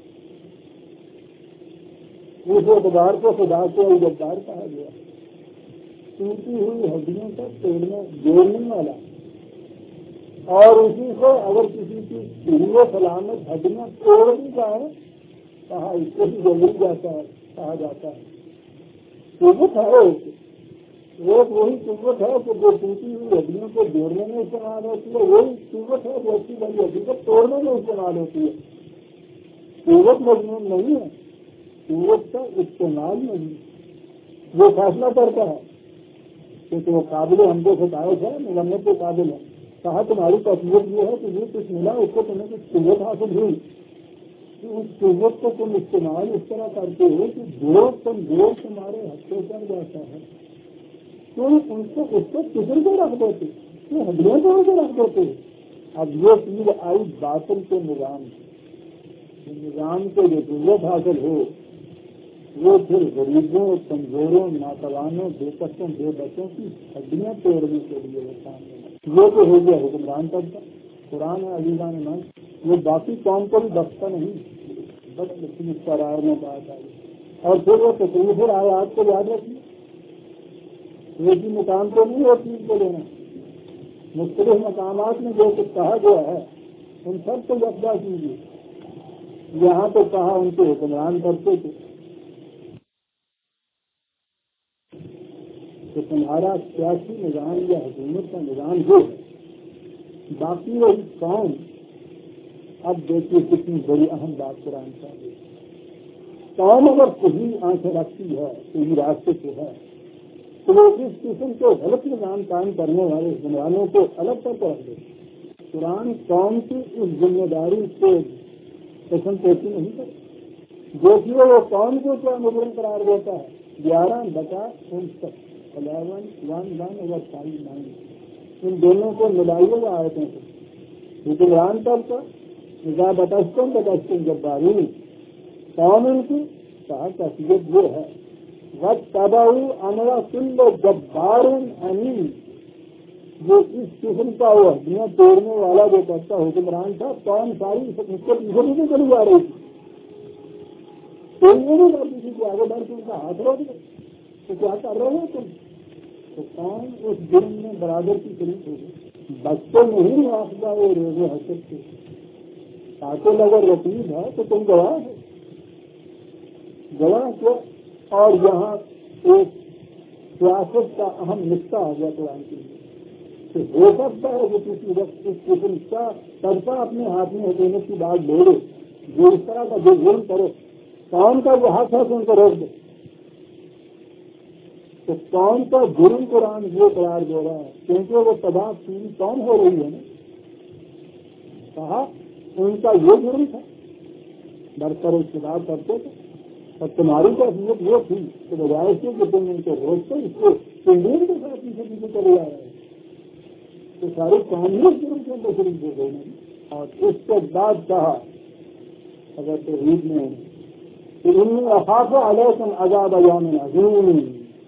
اس اقدار کو خدا کو جبدار کہا گیا. ٹوٹی ہوئی ہڈیوں کا توڑنے جوڑنے والا اور اسی سے اگر کسی کی صحیح سلامت ہڈیاں توڑ بھی جائیں کہا اس کو بھی ضروری جاتا ہے کہا جاتا ہے. قوت ہے ایک وہی قوت ہے کہ جو ٹوٹی ہوئی ہڈیوں کو جوڑنے میں استعمال ہوتی ہے وہی قوت ہے جو اچھی بڑی ہڈی کو توڑنے میں استعمال ہوتی ہے. قوت مضمون نہیں ہے قوت کا استعمال نہیں. وہ فیصلہ کرتا ہے کیونکہ وہ قابل حمد و ستائش ہے مذمت کے قابل ہے. کہا تمہاری تصویر یہ ہے کہ یہ کچھ ملا اس کو تمہیں کچھ قوت حاصل ہوئی اس قوت کو تم استعمال اس طرح کرتے ہو کہ جو کمزور تمہارے ہاتھوں چڑھ جاتا ہے تو ان کو اس کو کچل کے رکھ دیتے تو ہڈیاں توڑ کے رکھ دیتے. اب یہ چیز آئی باطل کے نظام نظام کو جو قوت حاصل ہو وہ پھر غریبوں کمزوروں ناتوانوں بے کسوں بے بچوں کی ہڈیاں توڑنے کے لیے ہوتا ہے. یہ تو ہو گیا حکمران تک کا قرآن ہے عزیزان من یہ باقی قوم کو بھی بخشتا نہیں بس اس کا رائے میں بات آئی. اور پھر وہ تکلیف آیات کو یاد رکھیے ایک ہی مقام کو نہیں اور چیز کو لینا مختلف مقامات میں جو کچھ کہا گیا ہے ان سب کو یکجا کیجیے. یہاں تو کہا ان کے حکمران کرتے تھے کہ تمہارا سیاسی نظام یا حکومت کا نظام جو ہے باقی وہی قوم. اب دیکھیے کتنی بڑی اہم بات قرآن کا قوم اگر صحیح آنکھیں رکھتی ہے صحیح راستے سے ہے تو وہ اس قسم کے غلط نظام قائم کرنے والے حکمرانوں کو الگ کر کے رکھ دے. قرآن قوم کی اس ذمہ داری کو قسم پیشی نہیں کرتی جو کہ وہ قوم کو کیا مجرم قرار دیتا ہے. گیارہ بتا انسٹھ eleven one one over five nine ان دونوں کو ملائیے گا آیتوں کو حکمران تب کا نظام بتستوں بتستوں جب باری قوم ان کی کہا تصویر وہ ہے وقت تباہی امرا کل جبار امین جو اس قسم کا وہ ہڈیاں توڑنے والا جو کرتا حکمران تھا قوم ساری اس کے پیچھے پیچھے چلی جا رہی تھی. کوئی نہیں کرتی تھی کہ آگے بڑھ کے ان کا ہاتھ روک دے تو کیا کر رہے ہیں تم. تو قوم اس دن میں برابر کی شریک ہوگی. بچوں نہیں آخلا وہ روز حسد سے تاکہ اگر رقیب ہے تو تم گواہ ہو گواہ کو. اور یہاں ایک سیاست کا اہم نقطہ آ گیا قرآن کے لیے کہ ہو سکتا ہے کہ کسی وقت اس قسم کا طرفہ اپنے ہاتھ میں حکومت کی بات بولے جو اس طرح کا جو ظلم کرے قوم کا جو حق ہے تو ان کو روک دے. تو قوم کا جرم قرآن یہ قرار دے رہا ہے کیونکہ وہ تباہ پوری قوم ہو رہی ہے نا. کہا ان کا یہ جرم تھا برتر اقتدار کرتے تھے اور تمہاری تحصیلت یہ تھی کہ بجائے سے کہ تم ان کو روکتے اس کو تنظیم کے ساتھ پیچھے پیچھے چلے جا رہے ہیں تو ساری قانونی جرم کے اندر شریک ہو گئے. اور اس کے بعد کہا اگر توحید میں انی اخاف علیکم عذاب یوم عظیم.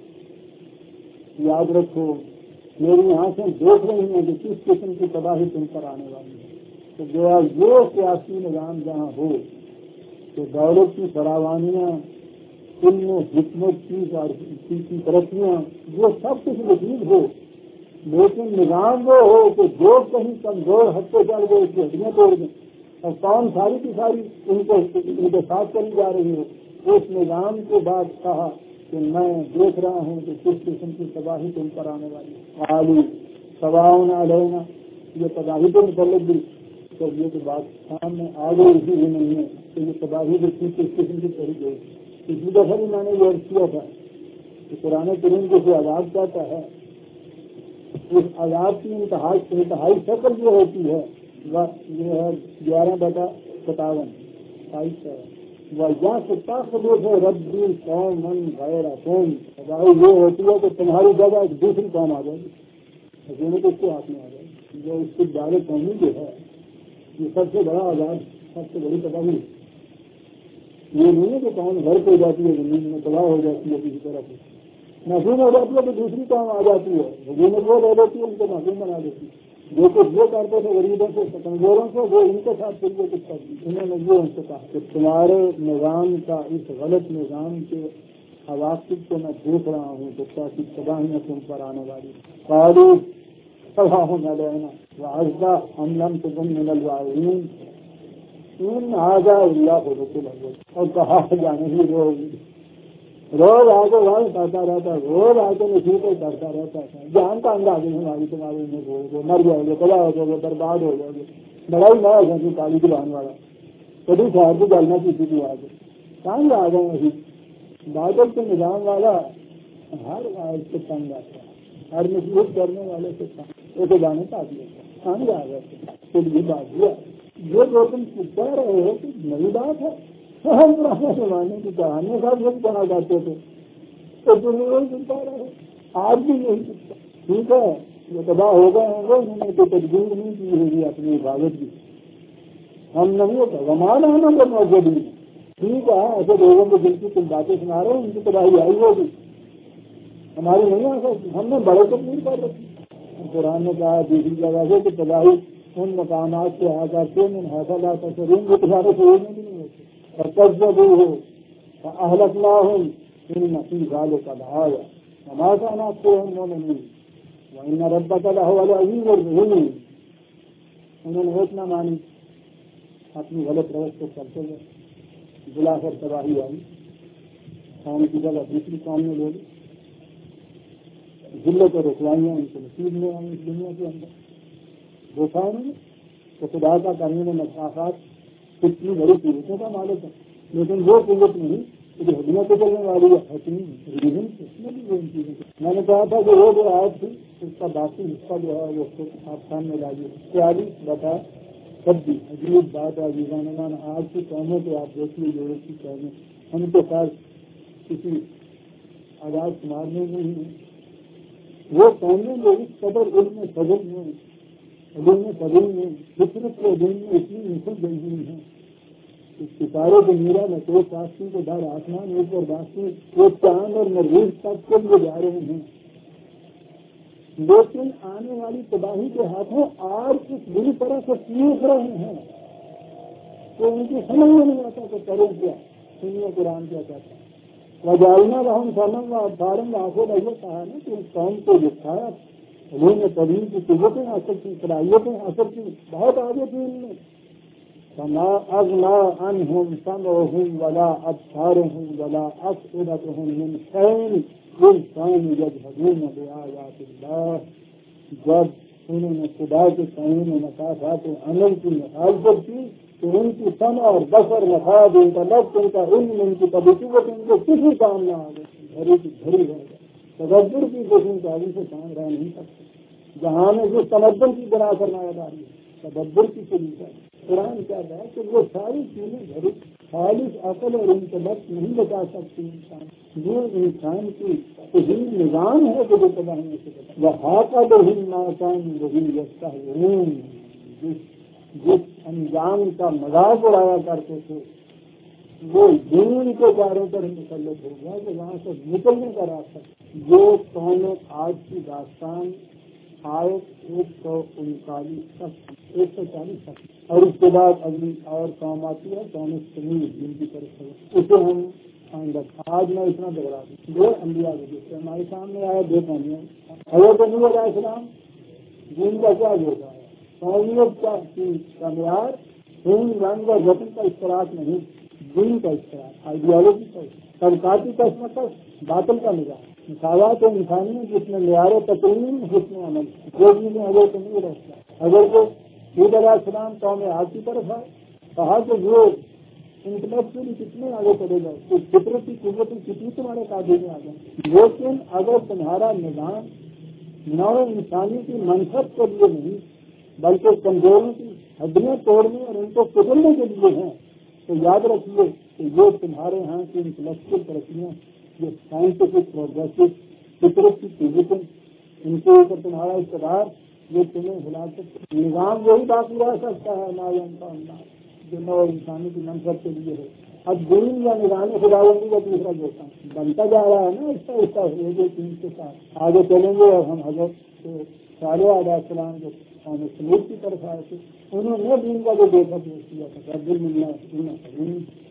یاد رکھو میری آنکھیں دیکھ رہی ہیں کہ کس قسم کی تباہی تم پر آنے والی ہے. تو گویا یہ سیاسی نظام جہاں ہو کہ دولت کی فراوانیاں، ان میں حکمت کی اور کی ترقیاں، وہ سب کچھ وجود ہو، لیکن نظام وہ ہو کہ جو کہیں کمزور حد پہ چڑھ گئے اس کی ہڈیاں توڑ دیں اور قوم ساری کی ساری ان کو ان کے ساتھ چلی جا رہی ہے. اس نظام کے بعد کہا کہ میں دیکھ رہا ہوں کہ کس قسم کی تباہی تم پر آنے والی ہے. عالی سواؤن علینا، یہ تباہی کے متعلق بھی تو یہ تو بات سامنے آ گئی اسی بھی نہیں ہے کہ یہ تباہی بھی کس قسم کی پڑی گئی. اسی دفعہ بھی میں نے یہ عرض کیا تھا کہ قرآن کریم جسے عذاب کہتا ہے، اس عذاب کی انتہائی انتہائی شکل یہ ہوتی ہے وہ یہ ہے گیارہ بٹا ستاون بائیس ہے وہ یہاں سے تاخیر ہے ربی قوم غیر قوم. تباہی یہ ہوتی ہے کہ تمہاری جگہ ایک دوسری قوم آ جائے گی، حکومت اس کے ہاتھ میں آ جائے گی. جو اس کی دار قومی جو ہے یہ سب سے بڑا عذاب، سب سے بڑی تباہی. یہ نہیں ہے کہ قوم گھر پہ جاتی ہے زمین میں تباہ ہو جاتی ہے کسی طرح سے، محروم ہو جاتی ہے تو دوسری قوم آ جاتی ہے، حکومت وہ لے لیتی ہے ان کو محروم بنا دیتی ہے. جو کچھ وہ کرتے تھے غریبوں سے کمزوروں سے وہ ان کے ساتھ پھر وہ کچھ کرتی. انہوں نے یہ ان سے کہا کہ تمہارے نظام کا اس غلط نظام کے عواقب کو میں دیکھ رہا ہوں تو کیسی تباہیاں تم پر آنے والی. قالوا سواء علینا وعزا ام لم تکن من الواعظین ان هذا الا خلق الاول. اور کہا جانے ہی روز روز آ کے وعظ کرتا رہتا ہے، روز آ کے نصیحتیں کرتا رہتا ہے. جانتا اندازی ہماری تمہاری میں گے مر جائے گے، تباہ ہو جائے گے، برباد ہو جائے گے. لڑائی نہ ہو جائے کالی دلان والا کبھی شہر کی جلنا کسی کی آ گئی کہاں آ گئے ابھی. بادل کے نظام والا ہر آئے سے تنگ آتا ہے، ہر نصیحت کرنے والے سے تنگ اسے جانے پاتی ہے تنگ آ گئے. تو یہ بات ہوا یہ جو تم کہہ رہے ہو کہ نئی بات ہے. ہم پرانے زمانے کی کہانیاں سب یہی پڑھا کرتے تھے تو تم وہی سنتا رہے. آج بھی یہی سنتا. ٹھیک ہے یہ تباہ ہو گئے ہیں وہ انہوں نے تو تجدید نہیں کی ہوگی اپنی حفاظت کی. ہم نہیں ہوتا زمان آنا تو موجود نہیں. ٹھیک ہے ایسے لوگوں کو جن کی تم باتیں سنا رہے ہیں ان کی تباہی آئی ہوگی، ہماری نہیں آ سکتی. ہم نے بڑے تکلیف کر رکھی. قرآن نے کہا دوسری جگہ سے کہ تباہی ان مقامات سے آ کر کے من حاصل تشرین وہ تمہارے شعور میں بھی نہیں ہوتے. اور کذبوا ہو اہلکناہم ان فی ذلک لآیۃ وما کان اکثرهم مؤمنین وان ربک لہو العزیز الرحیم. انہوں نے ایک نہ مانی، اپنی غلط روش کو چلتے گئے، بلاخر تباہی آئی. قوم کی جگہ دوسری قوم نے لے لی. ذلت اور رسوائیاں ان کو نصیب میں آئی اس دنیا کے اندر. دیکھا انہوں نے تو خدا کا قانون مسافات کتنی بڑی قوتوں کا مالک ہے، لیکن وہ قوت نہیں کہ ہڈیاں کو چلنے والی ہے. میں نے کہا تھا کہ وہ جو آیت تھی اس کا باقی حصہ جو ہے وہ آپ سامنے لائیے. پیاری بتا سب بھی عجیب بات ہے عزیزان. آج کی قوموں کو آپ دیکھ لیجیے ایک کی قومیں ہم کے پاس کسی آزاد شمار میں نہیں ہے. وہ قومیں جو اس قدر علم فضل میں علم فضل میں فطرت کے دن میں اتنی نکل گئی ہوئی ہیں. اس ستارے کے میرا میں تو ساستی کو دار آسمان اوپر باستی وہ چاند اور مریض تک کے لیے جا رہے ہیں. لیکن آنے والی تباہی کے ہاتھوں آج اس بری طرح سے پیس رہے ہیں تو ان کی سمجھ میں نہیں آتا کہ کریں کیا. سنیے قرآن کیا کہتا ہے. وجالنا رحم سلم و ابارم آخر یہ کہا نا کہ اس قوم کو دکھایا انہوں نے تعلیم کی قوتیں حاصل کی، صلاحیتیں حاصل کی، بہت آگے تھی ان میں. فما اغنا عنہم سمعہم ولا ابصارہم ولا افئدتہم من شیء اذ کانوا یجحدون بآیات اللہ. جب انہوں نے خدا کے قانون و مقاصد و عمل کی مخالفت کی تو ان کی سمع اور بصر مفاد ان کا لفظ ان کا علم ان کی طبیعت ان کو کسی کام نہ آ گئی. گھڑی کی گھڑی رہ گئی. تدبر کی کوشش تعلیم سے کام رہ نہیں سکتے. جہاں میں جو تمدن کی بنا کرنا ہے تدبر کی کوشش ہے. قرآن کہتا ہے کہ وہ ساری چیزیں گھڑی خالص عقل اور انتباہ نہیں بچا سکتی انسان. یہ انسان کی صحیح نظام ہے کہ جو تباہی سے بتا وہ خاکہ بہن ناکان وہی یستہزئون جس جس انجام کا مذاق اڑایا کرتے تھے وہ دین کے چاروں پر مسلط ہو گیا کہ وہاں سے نکلنے کا راستہ جو قوم آج کی داستان آیت ایک سو انتالیس تک ایک سو چالیس تک اور اس کے بعد اگلی اور قوم آتی ہے قوم سمیع جن کی طرف سے اسے ہم آج میں اتنا بگڑا دوں دو انبیاء جس سے ہمارے سامنے آیا دو قومیاں حضرت نبی علیہ السلام دین کا کیا ہوتا ہے قومیت کا معیار خون رنگ اور وطن کا اشتراک نہیں دین کا اشتراک آئیڈیالوجی کا طبقاتی قسمت باطل کا نظام مساوات و انسانیت جس میں معیار تقریم حسن عمل جو چیزیں حضرت نہیں رہتا اگر وہ حود علیہ السلام قوم آج کی طرف ہے کہا کہ وہ انٹلیکچولی کتنے آگے چلے گئے تو فطرتی قوتیں کتنی تمہارے قابل میں آ جائیں لیکن اگر تمہارا نظام نو انسانی کی منصب کے لیے نہیں بلکہ کمزوروں کی ہڈیاں توڑنے اور ان کو کچلنے کے لیے ہیں تو یاد رکھیے کہ یہ تمہارے ہاں کی انٹلیکچوئل ترقیاں جو سائنٹیفک پروگریسو فطرت کی قوتیں ان کے اوپر تمہارا اقتدار یہ تمہیں ہلا سکتے نظام وہی باقی رہ سکتا ہے ناظم کا اللہ جو نو انسانی کی منصب کے لیے ہے اب دین یا نظام خداوندی کا دوسرا جیسا بنتا جا رہا ہے نا اس کا اس کا چیز کے ساتھ آگے چلیں گے اور ہم حضرت صالح علیہ السلام جو قوم سمود کی طرف آئے تھے انہوں نے دین کا جو دیکھا پیش کیا تھا عبد الملہ